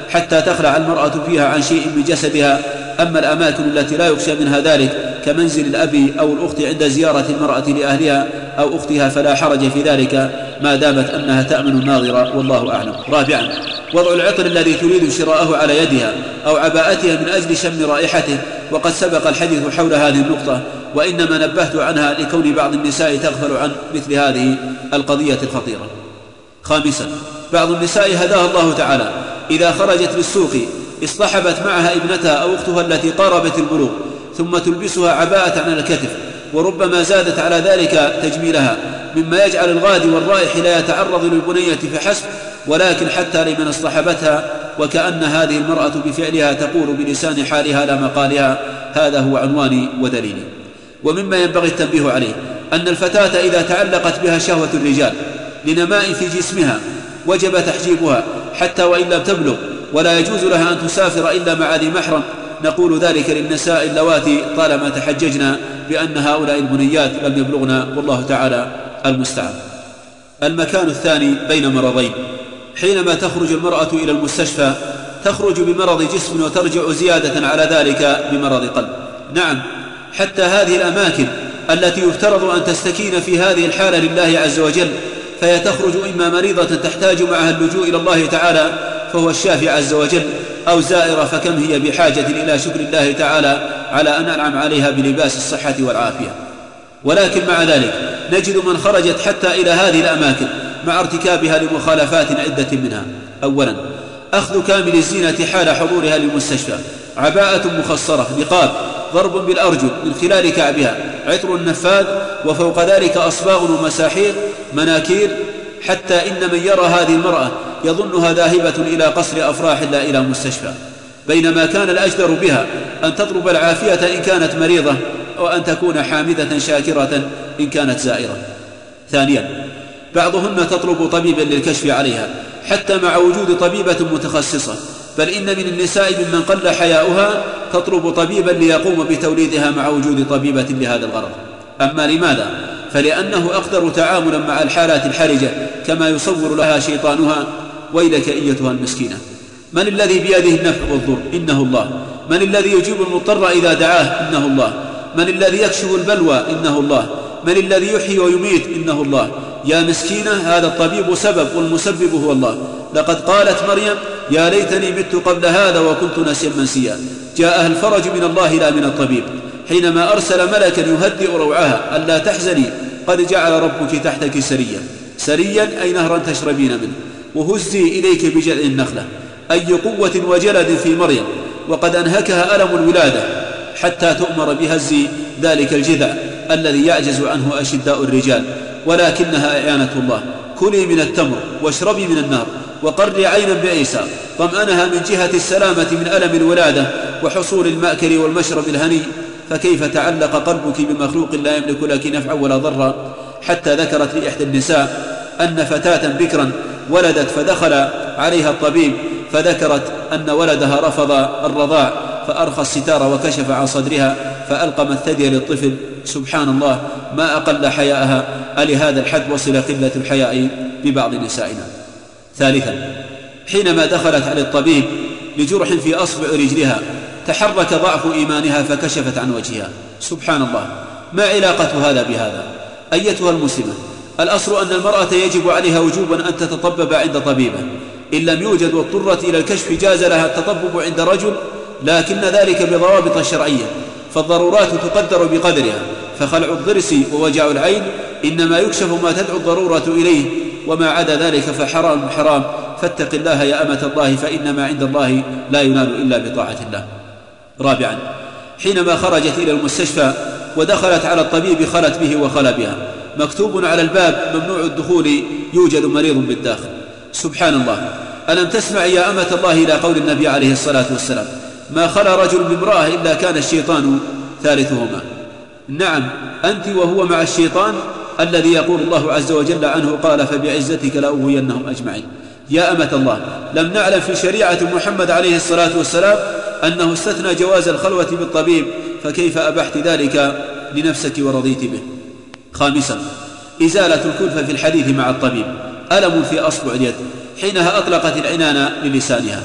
حتى تخلع المرأة فيها عن شيء من جسدها. أما الأماكن التي لا يخشى منها ذلك كمنزل الأب أو الأخت عند زيارة المرأة لأهلها أو أختها فلا حرج في ذلك ما دامت أنها تأمن الناظر، والله أعلم. رابعا، وضع العطر الذي تريد شراءه على يدها أو عباءتها من أجل شم رائحته، وقد سبق الحديث حول هذه النقطة، وإنما نبهت عنها لكون بعض النساء تغفل عن مثل هذه القضية الخطيرة. خامسا، بعض النساء هداها الله تعالى إذا خرجت للسوق اصطحبت معها ابنتها أو أختها التي قاربت البلوغ ثم تلبسها عباءة على الكتف، وربما زادت على ذلك تجميلها، مما يجعل الغادي والرائح لا يتعرض للبنية فحسب، ولكن حتى لمن اصطحبتها، وكأن هذه المرأة بفعلها تقول بلسان حالها لا مقالها. هذا هو عنواني ودليلي. ومما ينبغي التنبيه عليه أن الفتاة إذا تعلقت بها شهوة الرجال لنماء في جسمها وجب تحجيبها حتى وإن لم تبلغ، ولا يجوز لها أن تسافر إلا مع ذي محرم. نقول ذلك للنساء اللواتي طالما تحججنا بأن هؤلاء البنيات لم يبلغنا، والله تعالى المستعان. المكان الثاني بين مرضين. حينما تخرج المرأة إلى المستشفى تخرج بمرض جسم وترجع زيادة على ذلك بمرض قلب. نعم، حتى هذه الأماكن التي يفترض أن تستكين في هذه الحالة لله عز وجل، فهي تخرج إما مريضة تحتاج معها اللجوء إلى الله تعالى فهو الشافي عز وجل، أو زائرة فكم هي بحاجة إلى شكر الله تعالى على أن أنعم عليها بلباس الصحة والعافية. ولكن مع ذلك نجد من خرجت حتى إلى هذه الأماكن مع ارتكابها لمخالفات عدة منها. أولا، أخذ كامل الزينة حال حضورها للمستشفى، عباءة مخصرة، نقاب، ضرب بالأرجل من خلال كعبها، عطر نفاذ، وفوق ذلك أصباغ ومساحيق، مناكير، حتى إن من يرى هذه المرأة يظنها ذاهبة إلى قصر أفراح لا إلى مستشفى، بينما كان الأجدر بها أن تطلب العافية إن كانت مريضة، وأن تكون حامدة شاكرة إن كانت زائرة. ثانيا، بعضهن تطلب طبيبا للكشف عليها حتى مع وجود طبيبة متخصصة، بل إن من النساء ممن قل حياؤها تطلب طبيبا ليقوم بتوليدها مع وجود طبيبة لهذا الغرض. أما لماذا؟ فلأنه أقدر تعاملا مع الحالات الحرجة كما يصور لها شيطانها. ويلك أيتها المسكينة، من الذي بيده النفع والضر؟ إنه الله. من الذي يجيب المضطر إذا دعاه؟ إنه الله. من الذي يكشف البلوى؟ إنه الله. من الذي يحيي ويميت؟ إنه الله. يا مسكينة، هذا الطبيب سبب والمسبب هو الله. لقد قالت مريم: يا ليتني مت قبل هذا وكنت نسيا منسيا. جاءها الفرج من الله لا من الطبيب، حينما أرسل ملكا يهدئ روعها: ألا تحزني، قد جعل ربك تحتك سريا. سريا أي نهرا تشربين منه. وهزي إليك بجذع النخلة. أي قوة وجلد في مريم، وقد أنهكها ألم الولادة حتى تؤمر بهز ذلك الجذع الذي يعجز عنه أشداء الرجال، ولكنها إعانة الله. كلي من التمر واشربي من النار وقري عينا بعيسى، طمأنها من جهة السلامة من ألم الولادة وحصول المأكل والمشرب الهني. فكيف تعلق قلبك بمخلوق لا يملك لك نفعا ولا ضرا؟ حتى ذكرت لإحدى النساء أن فتاة بكرا ولدت فدخل عليها الطبيب، فذكرت أن ولدها رفض الرضاع فأرخى الستار وكشف عن صدرها فألقم الثدي للطفل. سبحان الله، ما أقل حياءها. ألهذا الحد وصل قلة الحياء ببعض نسائنا؟ ثالثا، حينما دخلت على الطبيب لجرح في أصبع رجلها تحرك ضعف إيمانها فكشفت عن وجهها. سبحان الله، ما علاقة هذا بهذا؟ أيتها المسلمة، الأصل أن المرأة يجب عليها وجوبا أن تتطبب عند طبيبه. إن لم يوجد واضطرت إلى الكشف جاز لها التطبب عند رجل، لكن ذلك بضوابط شرعية، فالضرورات تقدر بقدرها. فخلع الضرس ووجع العين إنما يكشف ما تدعو الضرورة إليه، وما عدا ذلك فحرام حرام. فاتق الله يا أمة الله، فإنما عند الله لا ينال إلا بطاعة الله. رابعا، حينما خرجت إلى المستشفى ودخلت على الطبيب خلت به وخلى بها، مكتوب على الباب: ممنوع الدخول، يوجد مريض بالداخل. سبحان الله، ألم تسمع يا أمة الله إلى قول النبي عليه الصلاة والسلام: ما خلى رجل بامرأة إلا كان الشيطان ثالثهما. نعم، أنت وهو مع الشيطان الذي يقول الله عز وجل عنه: قال فبعزتك لأغوينهم أجمعين. يا أمة الله، لم نعلم في شريعة محمد عليه الصلاة والسلام أنه استثنى جواز الخلوة بالطبيب، فكيف أبحت ذلك لنفسك ورضيت به؟ خامسا، إزالة الكلفة في الحديث مع الطبيب. ألم في أصبع اليد، حينها أطلقت العنان للسانها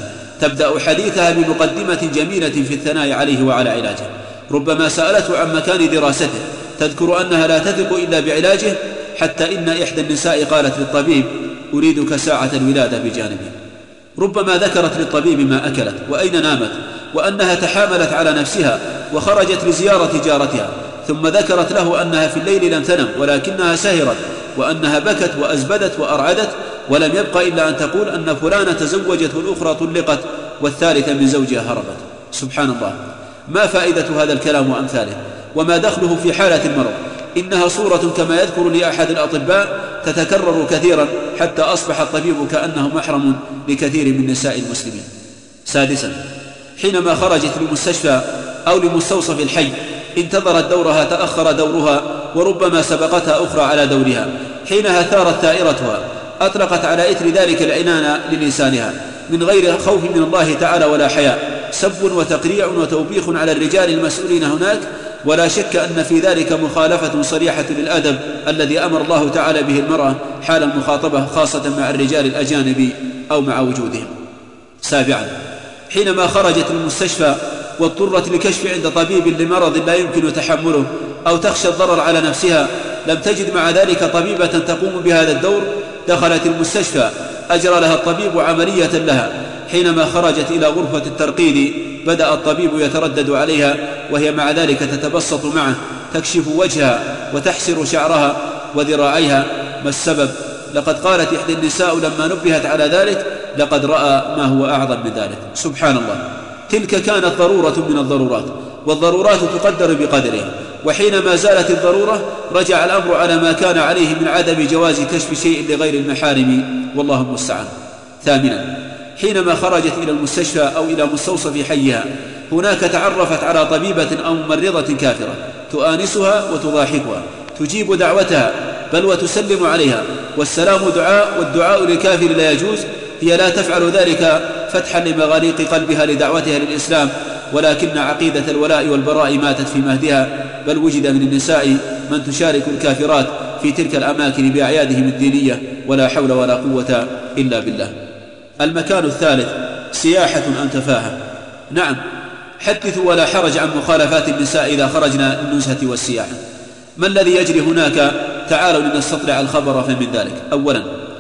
تبدأ حديثها بمقدمة جميلة في الثناء عليه وعلى علاجه. ربما سألته عن مكان دراسته تذكر أنها لا تثق إلا بعلاجه، حتى إن إحدى النساء قالت للطبيب: أريدك ساعة الولادة بجانبي. ربما ذكرت للطبيب ما أكلت وأين نامت، وأنها تحاملت على نفسها وخرجت لزيارة جارتها، ثم ذكرت له أنها في الليل لم تنم ولكنها سهرت، وأنها بكت وأزبدت وأرعدت، ولم يبق إلا أن تقول أن فلانة تزوجت والأخرى طلقت والثالثة من زوجها هربت. سبحان الله، ما فائدة هذا الكلام وأمثاله؟ وما دخله في حالة المرض؟ إنها صورة كما يذكر لي أحد الأطباء تتكرر كثيرا، حتى أصبح الطبيب كأنه محرم لكثير من نساء المسلمين. سادسا، حينما خرجت لمستشفى أو لمستوصف الحي انتظرت دورها تأخر دورها، وربما سبقتها أخرى على دورها. حينها ثارت ثائرتها، أطلقت على إثر ذلك العنان للسانها من غير خوف من الله تعالى ولا حياء، سب وتقريع وتوبيخ على الرجال المسؤولين هناك، ولا شك أن في ذلك مخالفة صريحة للأدب الذي أمر الله تعالى به المرأة حال المخاطبة، خاصة مع الرجال الأجانب أو مع وجودهم. سابعا، حينما خرجت المستشفى واضطرت لكشف عند طبيب لمرض لا يمكن تحمله أو تخشى الضرر على نفسها، لم تجد مع ذلك طبيبة تقوم بهذا الدور، دخلت المستشفى، أجرى لها الطبيب عملية لها. حينما خرجت إلى غرفة الترقيد بدأ الطبيب يتردد عليها، وهي مع ذلك تتبسط معه، تكشف وجهها وتحسر شعرها وذراعيها. ما السبب؟ لقد قالت إحدى النساء لما نبهت على ذلك: لقد رأى ما هو أعظم من ذلك. سبحان الله، تلك كانت ضرورة من الضرورات، والضرورات تقدر بقدرها، وحينما زالت الضرورة رجع الأمر على ما كان عليه من عدم جواز كشف شيء لغير المحارم، والله المستعان. ثامنا، حينما خرجت إلى المستشفى أو إلى مستوصف حيها، هناك تعرفت على طبيبة أو ممرضة كافرة تؤانسها وتضاحكها، تجيب دعوتها بل وتسلم عليها، والسلام دعاء، والدعاء للكافر لا يجوز. هي لا تفعل ذلك فتحا لمغاليق قلبها لدعوتها للإسلام، ولكن عقيدة الولاء والبراء ماتت في مهدها، بل وجد من النساء من تشارك الكافرات في تلك الأماكن بأعيادهم الدينية، ولا حول ولا قوة إلا بالله. المكان الثالث، سياحة أم تفاهة. نعم، حدثوا ولا حرج عن مخالفات النساء إذا خرجنا للنزهة والسياحة. ما الذي يجري هناك؟ تعالوا لنستطلع الخبر فمن ذلك. أولا،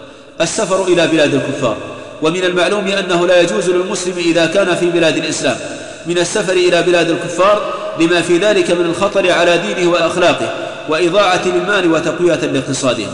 السفر إلى بلاد الكفار، ومن المعلوم أنه لا يجوز للمسلم إذا كان في بلاد الإسلام من السفر إلى بلاد الكفار، لما في ذلك من الخطر على دينه وأخلاقه، وإضاعة للمال وتقوية لاقتصادهم،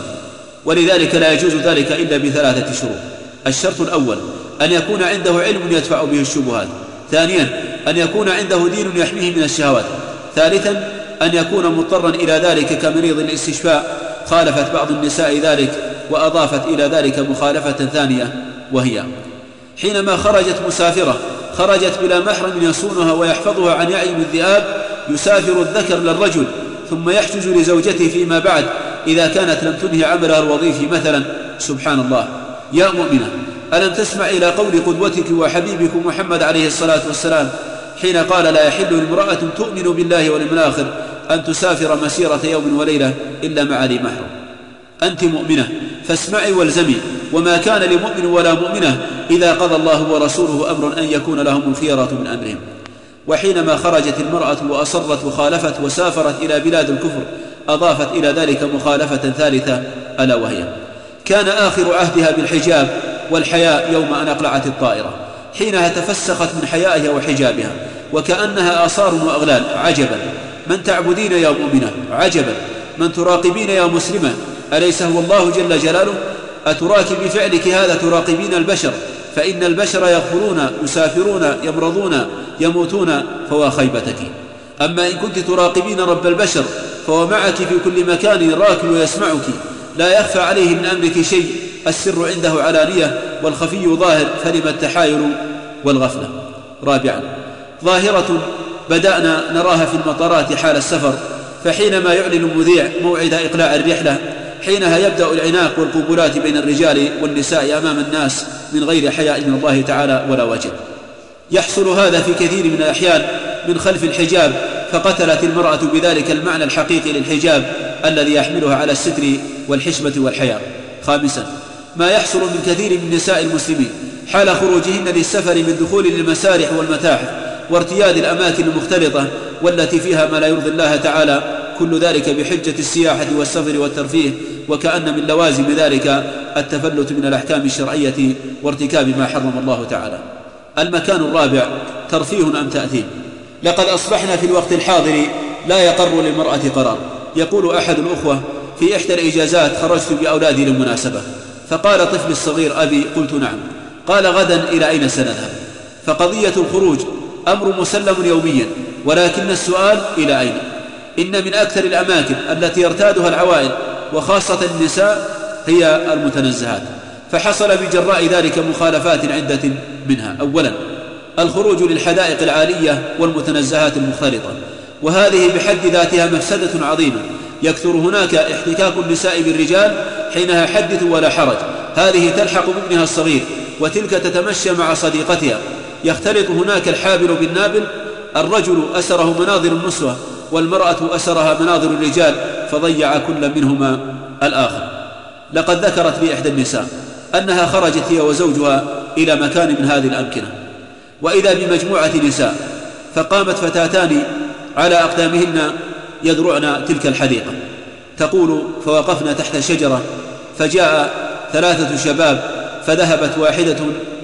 ولذلك لا يجوز ذلك إلا بثلاثة شروط. الشرط الأول أن يكون عنده علم يدفع به الشبهات. ثانيا، أن يكون عنده دين يحميه من الشهوات. ثالثا، أن يكون مضطرا إلى ذلك كمريض الاستشفاء. خالفت بعض النساء ذلك وأضافت إلى ذلك مخالفة ثانية، وهي حينما خرجت مسافرة خرجت بلا محرم يصونها ويحفظها عن يعي الذئاب، يسافر الذكر للرجل ثم يحجز لزوجته فيما بعد إذا كانت لم تنهي عملها الوظيفي مثلا. سبحان الله. يا مؤمنة، ألم تسمع إلى قول قدوتك وحبيبك محمد عليه الصلاة والسلام حين قال: لا يحل لامرأة تؤمن بالله واليوم الآخر أن تسافر مسيرة يوم وليلة إلا مع ذي محرم. أنت مؤمنة فاسمعي والزمي، وما كان لمؤمن ولا مؤمنة إذا قضى الله ورسوله أمرا أن يكون لهم الخيرة من أمرهم. وحينما خرجت المرأة وأصرت وخالفت وسافرت إلى بلاد الكفر، أضافت إلى ذلك مخالفة ثالثة، ألا وهي كان آخر عهدها بالحجاب والحياء يوم أن أقلعت الطائرة، حينها تفسخت من حيائها وحجابها وكأنها آثار وأغلال. عجبا من تعبدين يا مؤمنة، عجبا من تراقبين يا مسلمة، أليس هو الله جل جلاله؟ أتراك بفعلك هذا تراقبين البشر، فإن البشر يغفرون، يسافرون، يمرضون، يموتون، فوا خيبتك. أما إن كنت تراقبين رب البشر فهو معك في كل مكان راك ويسمعك، لا يخفى عليه من أمرك شيء، السر عنده علانية والخفي ظاهر، فلما التحايل والغفلة. رابعا، ظاهرة بدأنا نراها في المطارات حال السفر، فحينما يعلن المذيع موعد إقلاع الرحلة حينها يبدأ العناق والقبلات بين الرجال والنساء أمام الناس من غير حياء من الله تعالى ولا وجه. يحصل هذا في كثير من الأحيان من خلف الحجاب، فقتلت المرأة بذلك المعنى الحقيقي للحجاب الذي يحملها على الستر والحشمة والحياء. خامسا، ما يحصل من كثير من نساء المسلمين حال خروجهن للسفر من دخول للمسارح والمتاحف وارتياد الأماكن المختلطة والتي فيها ما لا يرضي الله تعالى، كل ذلك بحجة السياحة والسفر والترفيه، وكأن من لوازم ذلك التفلت من الأحكام الشرعية وارتكاب ما حرم الله تعالى. المكان الرابع ترفيه أم تأثيم. لقد أصبحنا في الوقت الحاضر لا يقر للمرأة قرار. يقول أحد الأخوة في إحدى الإجازات: خرجت بأولادي للمناسبة، فقال طفل الصغير: أبي. قلت: نعم. قال: غدا إلى أين سنذهب؟ فقضية الخروج أمر مسلم يوميا، ولكن السؤال إلى أين؟ إن من أكثر الأماكن التي يرتادها العوائل وخاصة النساء هي المتنزهات، فحصل بجراء ذلك مخالفات عدة منها. أولا، الخروج للحدائق العالية والمتنزهات المختلطة، وهذه بحد ذاتها مفسدة عظيمة. يكثر هناك احتكاك النساء بالرجال، حينها حدث ولا حرج. هذه تلحق بابنها الصغير، وتلك تتمشى مع صديقتها. يختلط هناك الحابل بالنابل. الرجل أسره مناظر النسوة، والمرأة أسرها مناظر الرجال، فضيع كل منهما الآخر. لقد ذكرت لي إحدى النساء أنها خرجت هي وزوجها إلى مكان من هذه الأمكنة، وإذا بمجموعة نساء، فقامت فتاتان على أقدامهن يذرعن تلك الحديقة. تقول: فوقفنا تحت شجرة، فجاء 3 شباب، فذهبت واحدة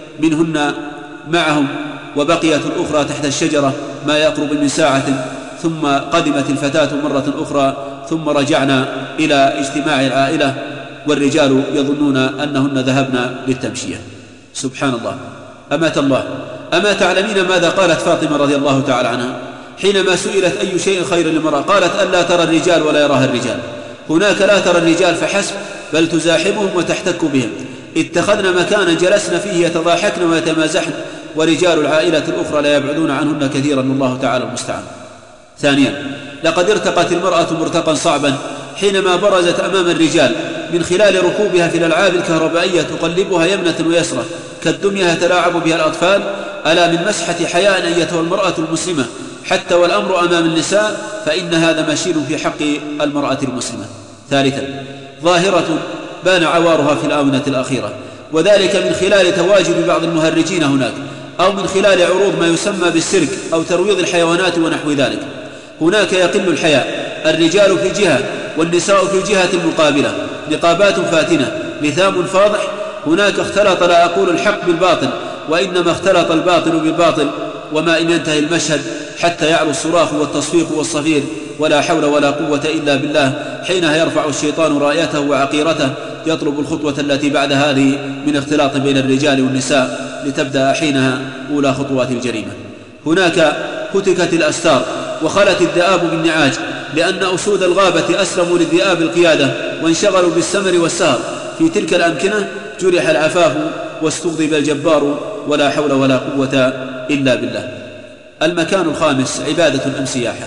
منهن معهم، وبقيت الأخرى تحت الشجرة ما يقرب من ساعة، ثم قدمت الفتاة مرة أخرى، ثم رجعنا إلى اجتماع العائلة، والرجال يظنون أنهن ذهبن للتمشية. سبحان الله. أمات الله. أما تعلمين ماذا قالت فاطمة رضي الله تعالى عنها حينما سئلت أي شيء خير للمرأة؟ قالت: ألا ترى الرجال ولا يراها الرجال. هناك لا ترى الرجال فحسب، بل تزاحمهم وتحتك بهم. اتخذن مكانا جلسن فيه يتضاحكن ويتمازحن، ورجال العائلة الأخرى لا يبعدون عنهن كثيرا، والله تعالى المستعان. ثانيا، لقد ارتقت المرأة مرتقا صعبا حينما برزت أمام الرجال من خلال ركوبها في الألعاب الكهربائية تقلبها يمنة ويسرة كالدمية يتلاعب بها الأطفال. ألا من مسحة حياء أيتها المرأة المسلمة، حتى والأمر أمام النساء، فإن هذا مشين في حق المرأة المسلمة. ثالثا، ظاهرة بان عوارها في الآونة الأخيرة، وذلك من خلال تواجد بعض المهرجين هناك، أو من خلال عروض ما يسمى بالسيرك أو ترويض الحيوانات ونحو ذلك. هناك يقل الحياء، الرجال في جهة والنساء في الجهة المقابلة، نقابات فاتنة، لثام فاضح. هناك اختلط، لا أقول الحق بالباطل، وإنما اختلط الباطل بالباطل، وما إن ينتهي المشهد حتى يعلو الصراخ والتصفيق والصفير، ولا حول ولا قوة إلا بالله. حينها يرفع الشيطان رايته وعقيرته، يطلب الخطوة التي بعد هذه من اختلاط بين الرجال والنساء، لتبدأ حينها أولى خطوات الجريمة. هناك هتكت الأستار وخلت الذئاب بالنعاج، لأن أسود الغابة أسلموا للذئاب القيادة وانشغلوا بالسمر والسهر. في تلك الأمكنة جرح العفاف واستغضب الجبار، ولا حول ولا قوة إلا بالله. المكان الخامس عبادة أم سياحة.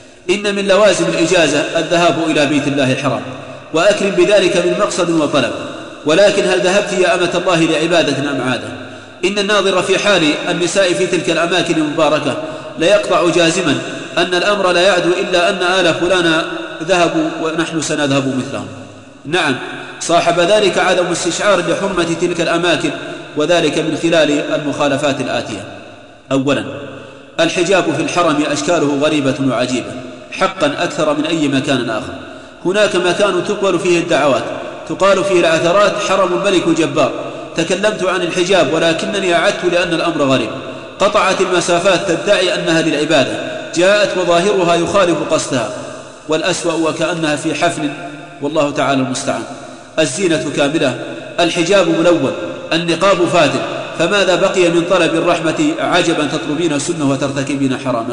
إن من لوازم الإجازة الذهاب إلى بيت الله الحرام، وأكرم بذلك من مقصد وطلب. ولكن هل ذهبت يا أمة الله لعبادة أم عادة؟ إن الناظر في حال النساء في تلك الأماكن المباركة ليقطع جازما أن الأمر لا يعدو إلا أن آل فلان ذهبوا ونحن سنذهب مثلهم. نعم، صاحب ذلك عدم استشعار لحرمة تلك الأماكن، وذلك من خلال المخالفات الآتية. أولا، الحجاب في الحرم أشكاله غريبة وعجيبة حقا أكثر من أي مكان آخر. هناك مكان تقبل فيه الدعوات، تقال فيه العثرات، حرم الملك جبار. تكلمت عن الحجاب، ولكنني أعدت لأن الأمر غريب. قطعت المسافات تدعي أنها للعبادة، جاءت وظاهرها يخالف قصدها، والأسوأ وكأنها في حفل، والله تعالى المستعان. الزينة كاملة، الحجاب ملون، النقاب فاتن، فماذا بقي من طلب الرحمة عجبا تطلبين سنة وترتكبين حراما؟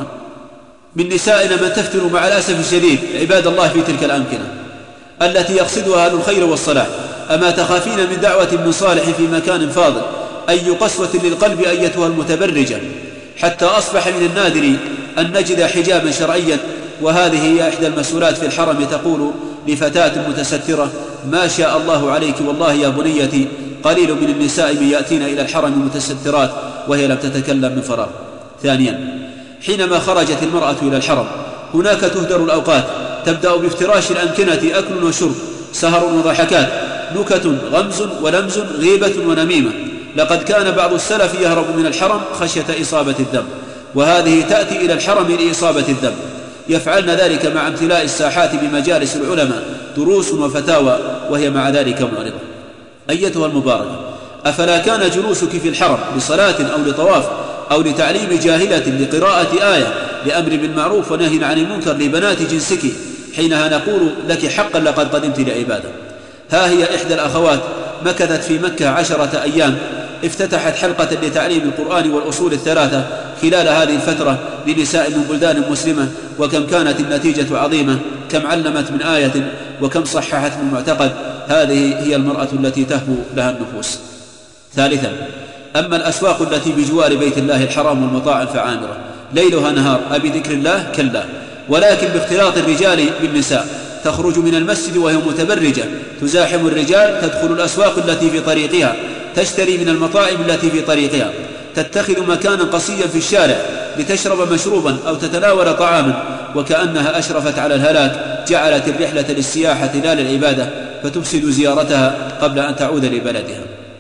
من نسائنا من تفتن مع الأسف الشديد عباد الله في تلك الأمكنة التي يقصدها أهل الخير والصلاح. أما تخافين من دعوة من صالح في مكان فاضل؟ أي قسوة للقلب أيتها المتبرجة، حتى أصبح من النادر أن نجد حجابا شرعيا. وهذه هي إحدى المسؤولات في الحرم تقول لفتاة متسترة: ما شاء الله عليك، والله يا بنيتي قليل من النساء من يأتين إلى الحرم متسترات وهي لم تتكلم من فراغ. ثانيا، حينما خرجت المرأة إلى الحرم هناك تهدر الأوقات، تبدأ بافتراش الأمكنة، أكل وشرب، سهر وضحكات، نكت، غمز ولمز، غيبة ونميمة. لقد كان بعض السلف يهرب من الحرم خشية إصابة الذنب، وهذه تأتي إلى الحرم لإصابة الذنب. يفعلن ذلك مع امتلاء الساحات بمجالس العلماء دروس وفتاوى، وهي مع ذلك معرضة. أيتها المباركة، أفلا كان جلوسك في الحرم لصلاة أو لطواف أو لتعليم جاهلة لقراءة آية لأمر بالمعروف ونهي عن المنكر لبنات جنسك حينها نقول لك حقا لقد قدمت لعبادة؟ ها هي إحدى الأخوات مكثت في مكة 10 أيام، افتتحت حلقة لتعليم القرآن والأصول الثلاثة خلال هذه الفترة لنساء من بلدان مسلمة، وكم كانت النتيجة عظيمة، كم علمت من آية وكم صححت من معتقد. هذه هي المرأة التي تهبو لها النفوس. ثالثا، أما الأسواق التي بجوار بيت الله الحرام والمطاعم فعامرة ليلها نهار أبي ذكر الله كلا، ولكن باختلاط الرجال بالنساء، تخرج من المسجد وهي متبرجة تزاحم الرجال، تدخل الأسواق التي في طريقها، تشتري من المطاعم التي في طريقها، تتخذ مكانا قصيا في الشارع لتشرب مشروبا أو تتناول طعاما، وكأنها أشرفت على الهلاك، جعلت الرحلة للسياحة لا للعبادة، فتفسد زيارتها قبل أن تعود لبلدها.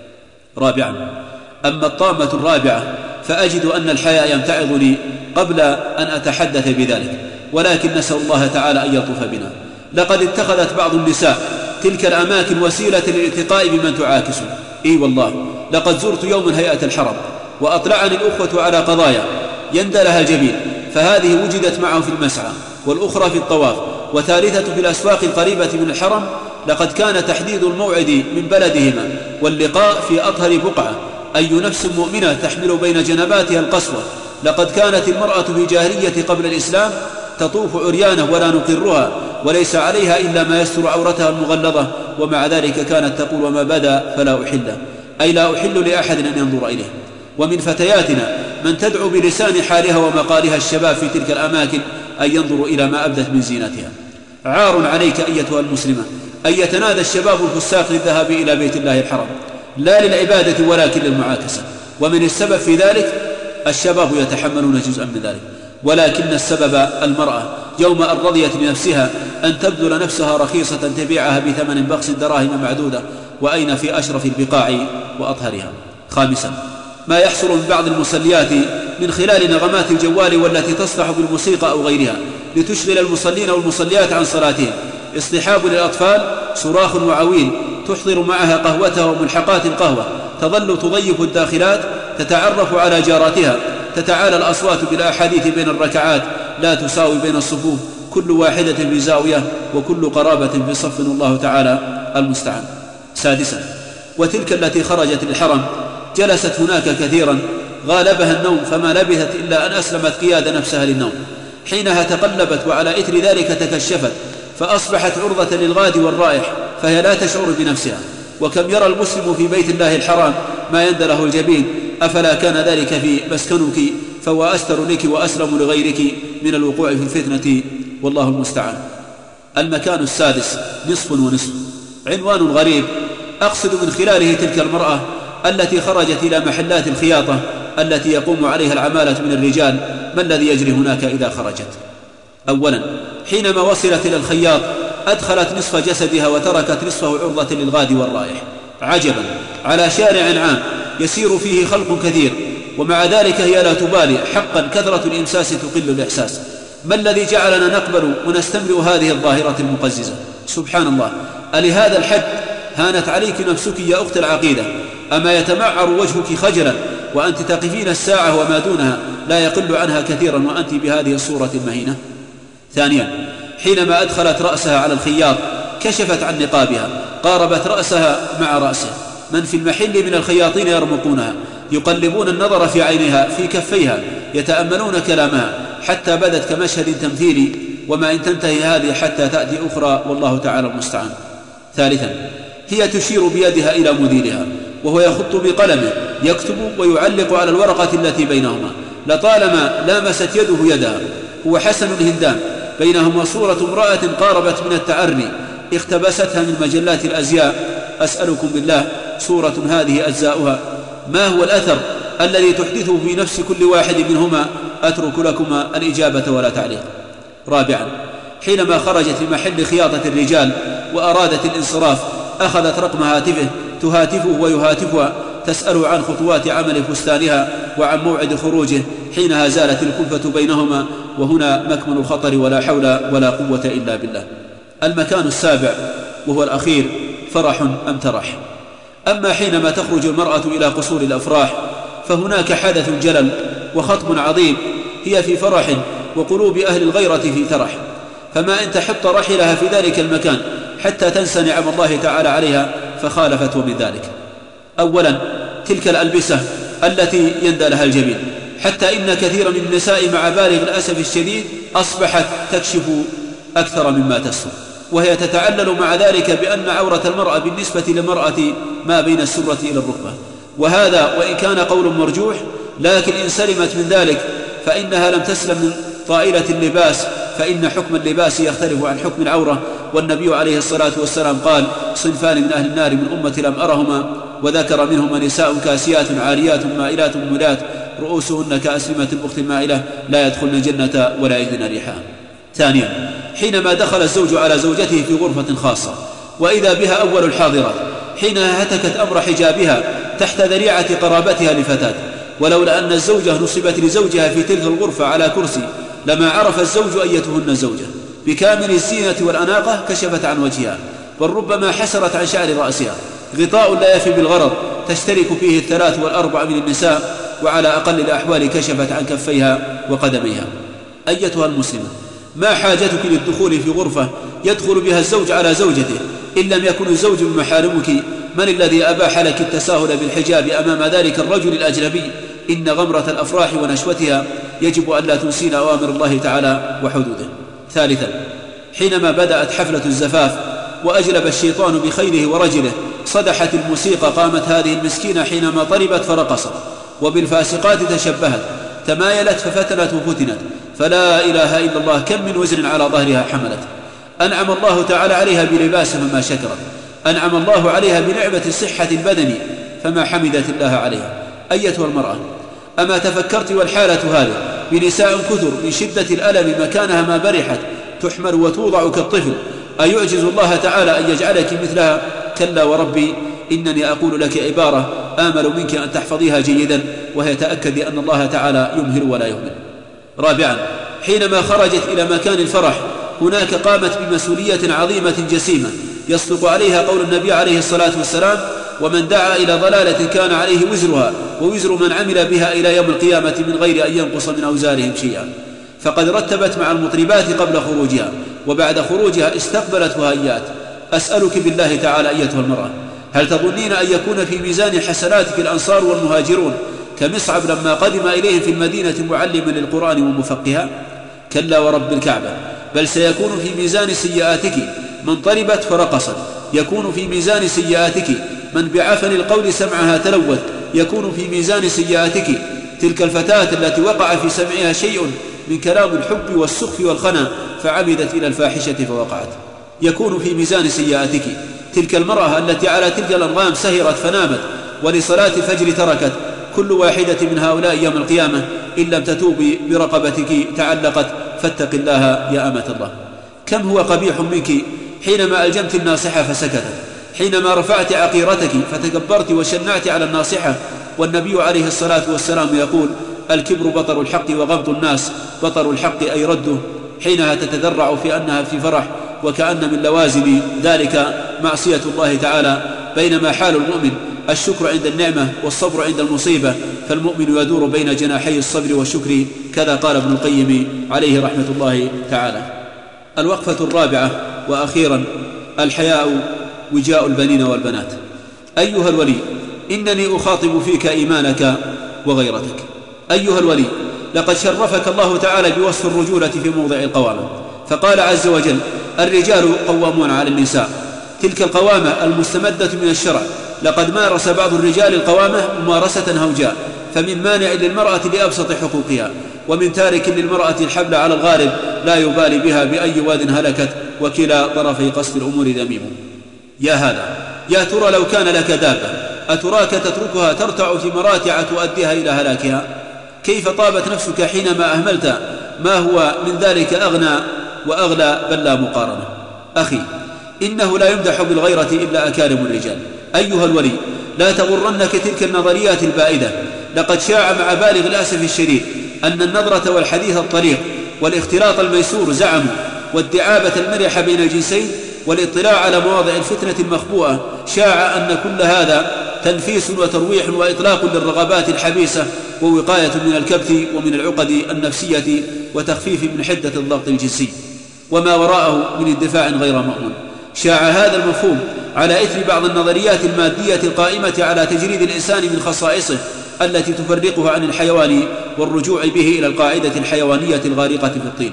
رابعا، أما الطامة الرابعة فأجد أن الحياء يمتعضني قبل أن أتحدث بذلك، ولكن نسأل الله تعالى أن يلطف بنا. لقد اتخذت بعض النساء تلك الأماكن وسيلة للالتقاء بمن تعاكس. إي والله، لقد زرت يوما هيئة الحرم وأطلعني الأخوة على قضايا يندى لها الجبين، فهذه وجدت معه في المسعى، والأخرى في الطواف، وثالثة في الأسواق القريبة من الحرم. لقد كان تحديد الموعد من بلدهما واللقاء في أطهر بقعة. أي نفس مؤمنة تحمل بين جنباتها القسوة. لقد كانت المرأة في الجاهلية قبل الإسلام تطوف عريانة ولا نقرها، وليس عليها إلا ما يستر عورتها المغلظة، ومع ذلك كانت تقول وما بدا فلا أحله، أي لا أحل لأحد أن ينظر إليه. ومن فتياتنا من تدعو بلسان حالها ومقالها الشباب في تلك الأماكن أن ينظروا إلى ما أبدت من زينتها. عار عليك أيتها المسلمة أن يتنادى الشباب الفساق للذهاب إلى بيت الله الحرام، لا للعبادة ولكن للمعاكسة. ومن السبب في ذلك الشباب يتحملون جزءا من ذلك، ولكن السبب المرأة يوم أن رضيت لنفسها أن تبذل نفسها رخيصة تبيعها بثمن بخس دراهم معدودة، وأين في أشرف البقاع وأطهرها. خامسا، ما يحصل من بعض المصليات من خلال نغمات الجوال والتي تصلح بالموسيقى أو غيرها لتشغل المصلين والمصليات عن صلاتهم. اصطحاب للأطفال، صراخ وعويل، تحضر معها قهوتها وملحقات القهوة، تظل تضيف الداخلات، تتعرف على جاراتها، تتعالى الأصوات بالأحاديث بين الركعات، لا تساوي بين الصفوف، كل واحدة في زاوية وكل قرابة في صف، الله تعالى المستعان. سادسا، وتلك التي خرجت للحرم جلست هناك كثيرا، غالبها النوم، فما لبثت إلا أن أسلمت قيادة نفسها للنوم. حينها تقلبت وعلى إثر ذلك تكشفت، فأصبحت عرضة للغاد والرائح، فهي لا تشعر بنفسها. وكم يرى المسلم في بيت الله الحرام ما يندى له الجبين، أفلا كان ذلك في مسكنك، فهو أستر لك وأسلم لغيرك من الوقوع في الفتنة، والله المستعان. المكان السادس، نصف ونصف، عنوان غريب أقصد من خلاله تلك المرأة التي خرجت إلى محلات الخياطة التي يقوم عليها العمالة من الرجال. ما الذي يجري هناك إذا خرجت؟ أولا، حينما وصلت إلى الخياط أدخلت نصف جسدها وتركت نصفه عرضة للغاد والرائح. عجبا، على شارع عام يسير فيه خلق كثير، ومع ذلك هي لا تبالي. حقا كثرة الإمساس تقل الإحساس. ما الذي جعلنا نقبل ونستمر هذه الظاهرة المقززة؟ سبحان الله، ألهذا الحد هانت عليك نفسك يا أخت العقيدة؟ أما يتمعر وجهك خجلا وأنت تقفين الساعة وما دونها لا يقل عنها كثيرا وأنت بهذه الصورة المهينة؟ ثانيا، حينما أدخلت رأسها على الخياط كشفت عن نقابها، قاربت رأسها مع رأسه. من في المحل من الخياطين يرمقونها، يقلبون النظر في عينها، في كفيها، يتأملون كلامها، حتى بدت كمشهد تمثيلي، وما إن تنتهي هذه حتى تأتي أخرى، والله تعالى المستعان. ثالثا، هي تشير بيدها إلى مديرها وهو يخط بقلمه، يكتب ويعلق على الورقة التي بينهما. لطالما لامست يده يدها. هو حسن الهندام، بينهما صورة امرأة قاربت من التعري، اختبستها من مجلات الأزياء. أسألكم بالله، صورة هذه أجزاؤها، ما هو الأثر الذي تحدثه في نفس كل واحد منهما؟ أترك لكما الإجابة ولا تعليق. رابعا، حينما خرجت لمحل خياطة الرجال وأرادت الانصراف أخذت رقم هاتفه تهاتفه ويهاتفها، تسأله عن خطوات عمل فستانها وعن موعد خروجه، حينها زالت الكلفة بينهما، وهنا مكمن الخطر ولا حول ولا قوة إلا بالله. المكان السابع وهو الأخير: فرح أم ترح. أما حينما تخرج المرأة إلى قصور الأفراح فهناك حدث جلل وخطب عظيم، هي في فرح وقلوب أهل الغيرة في ترح، فما إن تحط رحلها في ذلك المكان حتى تنسى نعم الله تعالى عليها فخالفت من ذلك. أولا تلك الألبسة التي يندى لها الجبين، حتى إن كثيرا من النساء مع بالغ الأسف الشديد أصبحت تكشف أكثر مما تستر، وهي تتعلل مع ذلك بأن عورة المرأة بالنسبة للمرأة ما بين السرة إلى الركبة، وهذا وإن كان قول مرجوح لكن إن سلمت من ذلك فإنها لم تسلم من طائلة اللباس، فإن حكم اللباس يختلف عن حكم العورة. والنبي عليه الصلاة والسلام قال: صنفان من أهل النار من أمتي لم أرهما، وذكر منهما نساء كاسيات عاريات مائلات مميلات رؤوسهن كأسلمة البخت المائلة لا يدخلن الجنة ولا يجدن ريحها. ثانيا حينما دخل الزوج على زوجته في غرفة خاصة وإذا بها أول الحاضرات، حينها هتكت أمر حجابها تحت ذريعة قرابتها لفتاة، ولولا أن الزوجة نصبت لزوجها في تلك الغرفة على كرسي لما عرف الزوج أيتهن الزوجة. بكامل الزينة والأناقة كشفت عن وجهها، بل ربما حسرت عن شعر رأسها، غطاء لا يفي بالغرض تشترك فيه 3 والأربع من النساء، وعلى أقل الأحوال كشفت عن كفيها وقدميها. أيتها المسلمة، ما حاجتك للدخول في غرفة يدخل بها الزوج على زوجته إن لم يكن الزوج من محارمك؟ من الذي أباح لك التساهل بالحجاب أمام ذلك الرجل الأجنبي؟ إن غمرة الأفراح ونشوتها يجب أن لا تنسين أوامر الله تعالى وحدوده. ثالثا حينما بدأت حفلة الزفاف وأجلب الشيطان بخيله ورجله صدحت الموسيقى، قامت هذه المسكينة حينما طربت فرقصت، وبالفاسقات تشبهت، تمايلت ففتنت وفتنت، فلا إله إلا الله كم من وزن على ظهرها حملت. أنعم الله تعالى عليها بلباس فما شكرت، أنعم الله عليها بنعمة صحة البدن فما حمدت الله عليها. أيتها المرأة، أما تفكرت والحالة هذه بنساء كثر من شدة الألم مكانها ما برحت تحمل وتوضع كالطفل، أيعجز الله تعالى أن يجعلك مثلها؟ كلا وربي، إنني أقول لك عبارة آمل منك أن تحفظيها جيدا، وهي تأكد أن الله تعالى يمهل ولا يهمل. رابعا حينما خرجت إلى مكان الفرح هناك قامت بمسؤولية عظيمة جسيمة يصدق عليها قول النبي عليه الصلاة والسلام: ومن دعا إلى ضلالة كان عليه وزرها ووزر من عمل بها إلى يوم القيامة من غير أن ينقص من أوزارهم شيئا. فقد رتبت مع المطربات قبل خروجها، وبعد خروجها استقبلت وهيأت. أسألك بالله تعالى أيتها المرأة، هل تظنين أن يكون في ميزان حسناتك الأنصار والمهاجرون كمصعب لما قدم إليهم في المدينة معلما للقرآن ومفقها؟ كلا ورب الكعبة، بل سيكون في ميزان سيئاتك من طربت فرقصت، يكون في ميزان سيئاتك من بعفن القول سمعها تلوث، يكون في ميزان سيئاتك تلك الفتاة التي وقع في سمعها شيء من كلام الحب والسخف والخنا فعمدت إلى الفاحشة فوقعت، يكون في ميزان سيئاتك تلك المرأة التي على تلك الأنغام سهرت فنامت ولصلاة الفجر تركت. كل واحدة من هؤلاء يوم القيامة إن لم تتوبي برقبتك تعلقت، فاتق الله يا أمة الله. كم هو قبيح منك حينما ألجمت الناصحة فسكتت، حينما رفعت عقيرتك فتكبرت وشنعت على الناصحة. والنبي عليه الصلاة والسلام يقول: الكبر بطر الحق وغمط الناس، بطر الحق أي رده. حينها تتذرع في أنها في فرح، وكأن من لوازم ذلك معصية الله تعالى، بينما حال المؤمن الشكر عند النعمة والصبر عند المصيبة، فالمؤمن يدور بين جناحي الصبر والشكر، كذا قال ابن القيم عليه رحمة الله تعالى. الوقفة الرابعة وأخيرا: الحياء وجاء البنين والبنات. أيها الولي، إنني أخاطب فيك إيمانك وغيرتك. أيها الولي، لقد شرفك الله تعالى بوصف الرجولة في موضع القوامة، فقال عز وجل: الرجال قوامون على النساء. تلك القوامة المستمدة من الشرع، لقد مارس بعض الرجال القوامة ممارسة هوجاء، فمن مانع للمرأة لأبسط حقوقها، ومن تارك للمرأة الحبل على الغالب لا يبالي بها بأي واد هلكت، وكلا طرفي قصد الأمور ذميم. يا هذا، يا ترى لو كان لك دابة أتراك تتركها ترتع في مراتع تؤديها إلى هلاكها؟ كيف طابت نفسك حينما أهملت ما هو من ذلك أغنى وأغلى بل لا مقارنة. أخي، إنه لا يمدح بالغيرة إلا أكارم الرجال. أيها الولي، لا تغرنك تلك النظريات البائدة. لقد شاع مع بالغ الأسف الشديد أن النظرة والحديث الطريق والاختلاط الميسور زعموا، والدعابة المرحة بين الجنسين والاطلاع على مواضع الفتنة المخبوءة شاع أن كل هذا تنفيس وترويح وإطلاق للرغبات الحبيسة ووقاية من الكبت ومن العقد النفسية وتخفيف من حدة الضغط الجنسي وما وراءه من اندفاع غير مأمون. شاع هذا المفهوم على إثر بعض النظريات المادية القائمة على تجريد الإنسان من خصائصه التي تفرقه عن الحيوان والرجوع به إلى القاعدة الحيوانية الغارقة في الطين.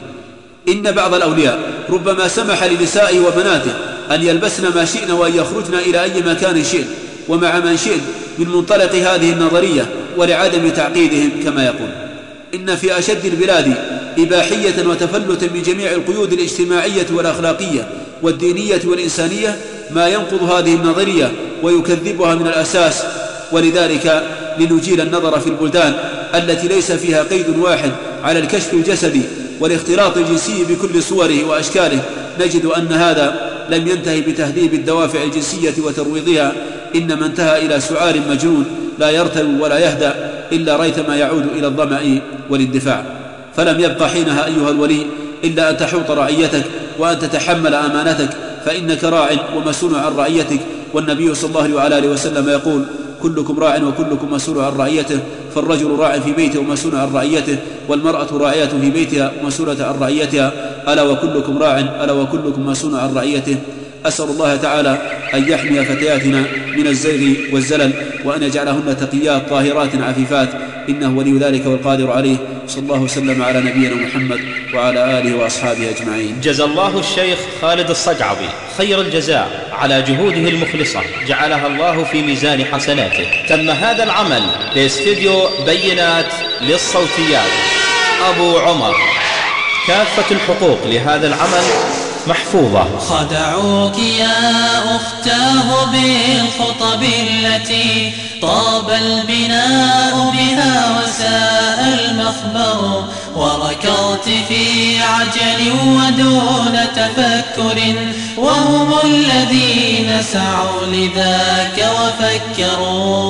إن بعض الأولياء ربما سمح لنسائه وبناته أن يلبسن ما شئن وأن يخرجن إلى أي مكان شئن ومع من شئن من منطلق هذه النظرية ولعدم تعقيدهم كما يقول. إن في أشد البلاد إباحية وتفلتا من جميع القيود الاجتماعية والأخلاقية والدينية والإنسانية ما ينقض هذه النظرية ويكذبها من الأساس. ولذلك لنجيل النظر في البلدان التي ليس فيها قيد واحد على الكشف الجسدي والاختلاط الجنسي بكل صوره وأشكاله نجد أن هذا لم ينتهي بتهذيب الدوافع الجنسية وترويضها، إنما انتهى إلى سعار مجنون لا يرتب ولا يهدأ إلا ريثما يعود إلى الظمأ والاندفاع. فلم يبق حينها أيها الولي إلا أن تحوط رعيتك وأن تتحمل أمانتك، فإنك راع ومسؤول عن رعيتك، والنبي صلى الله عليه وسلم يقول: كلكم راع وكلكم مسؤول عن رعيته، فالرجل راع في بيته ومسؤول عن رعيته، والمرأة راعية في بيتها ومسؤولة عن رعيتها، ألا وكلكم راع ألا وكلكم مسؤول عن رعيته. أسأل الله تعالى أن يحمي فتياتنا من الزيغ والزلل وأن يجعلهن تقيات طاهرات عفيفات، إنه ولي ذلك والقادر عليه. صلى الله وسلم على نبينا محمد وعلى آله وأصحابه أجمعين. جزى الله الشيخ خالد الصقعبي خير الجزاء على جهوده المخلصة، جعلها الله في ميزان حسناته. تم هذا العمل باستديو بينات للصوتيات أبو عمر. كافة الحقوق لهذا العمل محفوظة. خدعوك يا أختاه بالخطب التي طاب البناء بها وساء المخبر، وركضت في عجل ودون تفكر، وهم الذين سعوا لذاك وفكروا.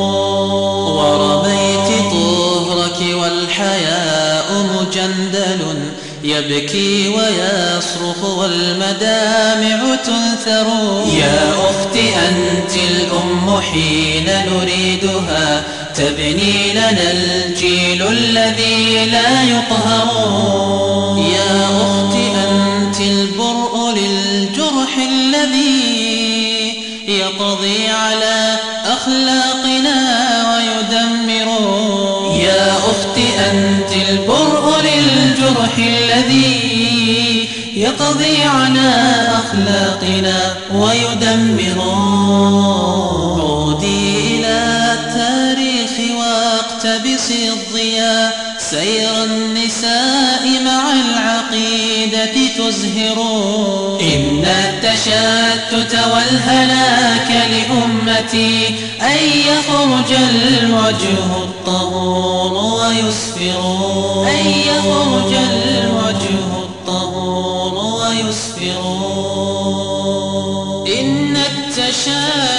ورميت طهرك والحياء مجندل يبكي ويصرخ والمدامع تنثر. يا أخت أنت الأم حين نريدها، تبني لنا الجيل الذي لا يقهر. يا أخت أنت البرء للجرح الذي يقضي على أخلاقنا ويدمر. يا أخت أنت البرء للجرح الذي يقضي على أخلاقنا ويدمر. عودي إلى التاريخ واقتبسي الضياء، سير النساء مع العقيدة تزهر. إن التشتت والهلاك لأمتي أن يخرج الوجه الطهور ويسفر. أن يخرج الوجه الطهور ويسفر. إن التشتت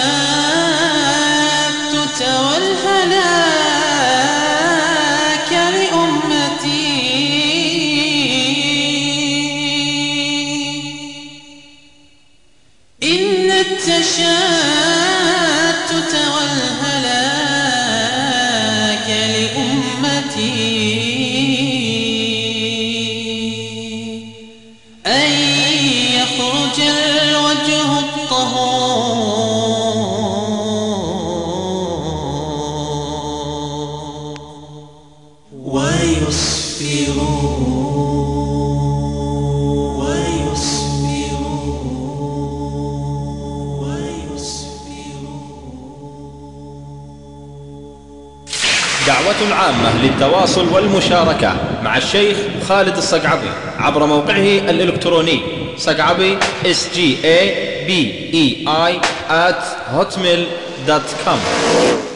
والهلاك التشتت والهلاك لأمتي أن يخرج الوجه الطهور ويسفر. دعوة عامة للتواصل والمشاركة مع الشيخ خالد الصقعبي عبر موقعه الإلكتروني صقعبي SGABEI @hotmail.com.